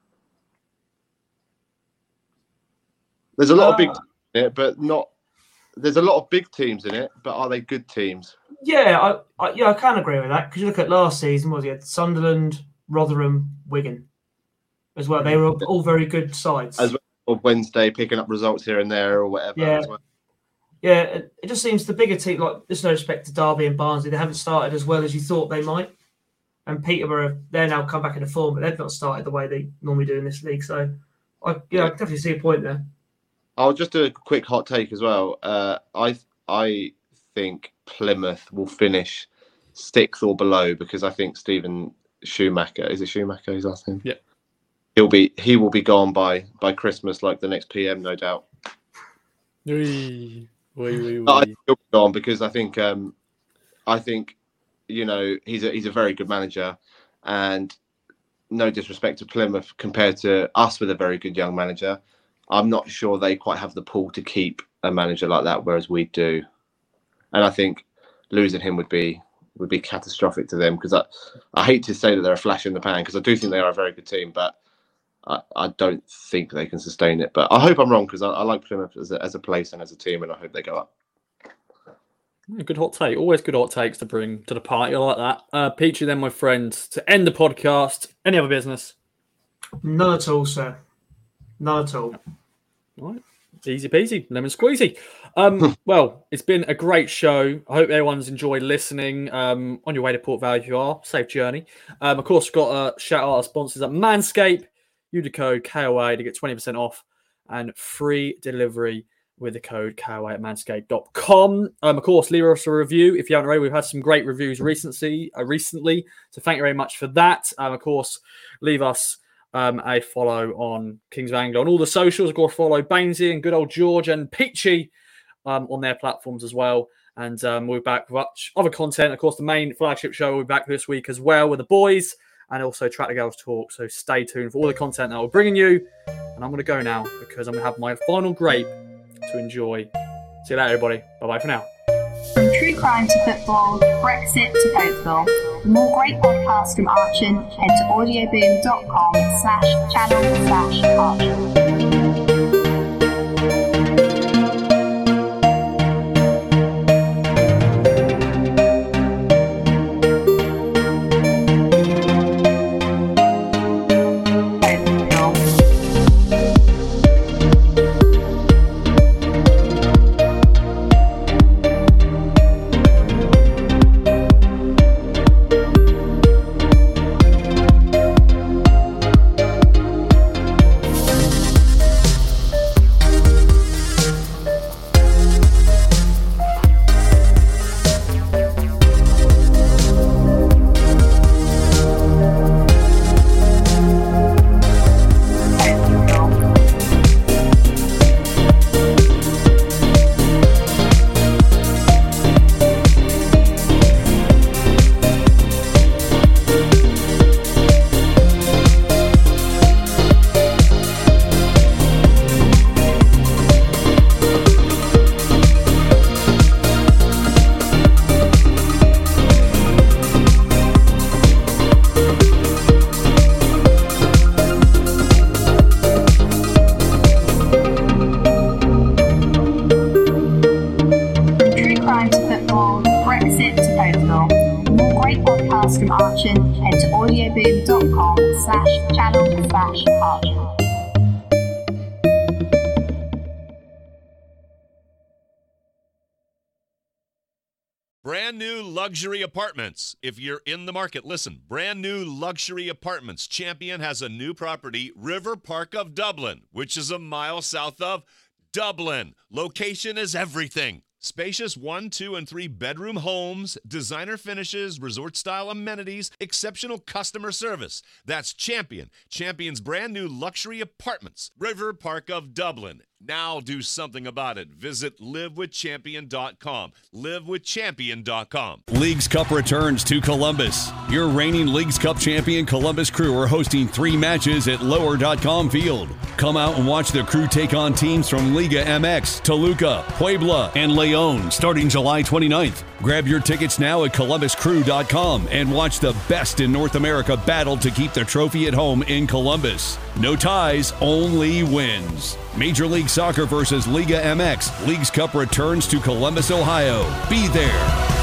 There's a lot of big Uh, teams in it, but not. There's a lot of big teams in it, but are they good teams? Yeah, I, I yeah, I can agree with that because you look at last season, was it Sunderland, Rotherham, Wigan, as well. They were all very good sides. As well. Or Wednesday picking up results here and there or whatever. Yeah. As well. Yeah, it, it just seems the bigger team, like there's no respect to Derby and Barnsley, they haven't started as well as you thought they might. And Peterborough, they're now come back into form, but they've not started the way they normally do in this league. So, I yeah, I definitely see a point there. I'll just do a quick hot take as well. Uh, I I think Plymouth will finish sixth or below because I think Stephen Schumacher, is it Schumacher his last name? Yeah. He'll be he will be gone by by Christmas, like the next P M, no doubt. Wee, wee, wee, But I wee. think he'll be gone because I think um, I think you know he's a he's a very good manager, and no disrespect to Plymouth compared to us with a very good young manager, I'm not sure they quite have the pull to keep a manager like that, whereas we do. And I think losing him would be would be catastrophic to them because I, I hate to say that they're a flash in the pan because I do think they are a very good team, but I, I don't think they can sustain it. But I hope I'm wrong because I, I like Plymouth as a, as a place and as a team, and I hope they go up. Yeah, good hot take. Always good hot takes to bring to the party. I like that. Uh, Peachy, then, my friend, to end the podcast. Any other business? None at all, sir. None at all. All right. Easy peasy, lemon squeezy. Um, well, it's been a great show. I hope everyone's enjoyed listening. Um, on your way to Port Vale, if you are, safe journey. Um, of course, we've got a shout out our sponsors at Manscaped. Use the code K O A to get twenty percent off and free delivery with the code K O A at manscaped dot com. Um, of course, leave us a review if you haven't already. We've had some great reviews recently, uh, recently. So thank you very much for that. Um, of course, leave us um, a follow on Kings of Anglia on all the socials. Of course, follow Bainesy and good old George and Peachy um, on their platforms as well. And um, we'll be back with much other content. Of course, the main flagship show will be back this week as well with the boys and also Track the Girls Talk. So stay tuned for all the content that we're bringing you. And I'm going to go now because I'm going to have my final grape to enjoy. See you later, everybody. Bye-bye for now. From true crime to football, Brexit to Cokeville. For more great podcasts from Archon, head to audioboom.com slash channel slash Archon. From Archon, head to audioboom.com slash channel slash Archon. Brand new luxury apartments. If you're in the market, listen. Brand new luxury apartments. Champion has a new property, River Park of Dublin, which is a mile south of Dublin. Location is everything. Spacious one, two, and three bedroom homes, designer finishes, resort-style amenities, exceptional customer service. That's Champion. Champion's brand new luxury apartments. River Park of Dublin. Now do something about it. Visit live with champion dot com. live with champion dot com. Leagues Cup returns to Columbus. Your reigning Leagues Cup champion Columbus Crew are hosting three matches at lower dot com field. Come out and watch the Crew take on teams from Liga M X, Toluca, Puebla, and Leon starting July twenty-ninth. Grab your tickets now at columbus crew dot com and watch the best in North America battle to keep the trophy at home in Columbus. No ties, only wins. Major League Soccer versus Liga M X. Leagues Cup returns to Columbus, Ohio. Be there.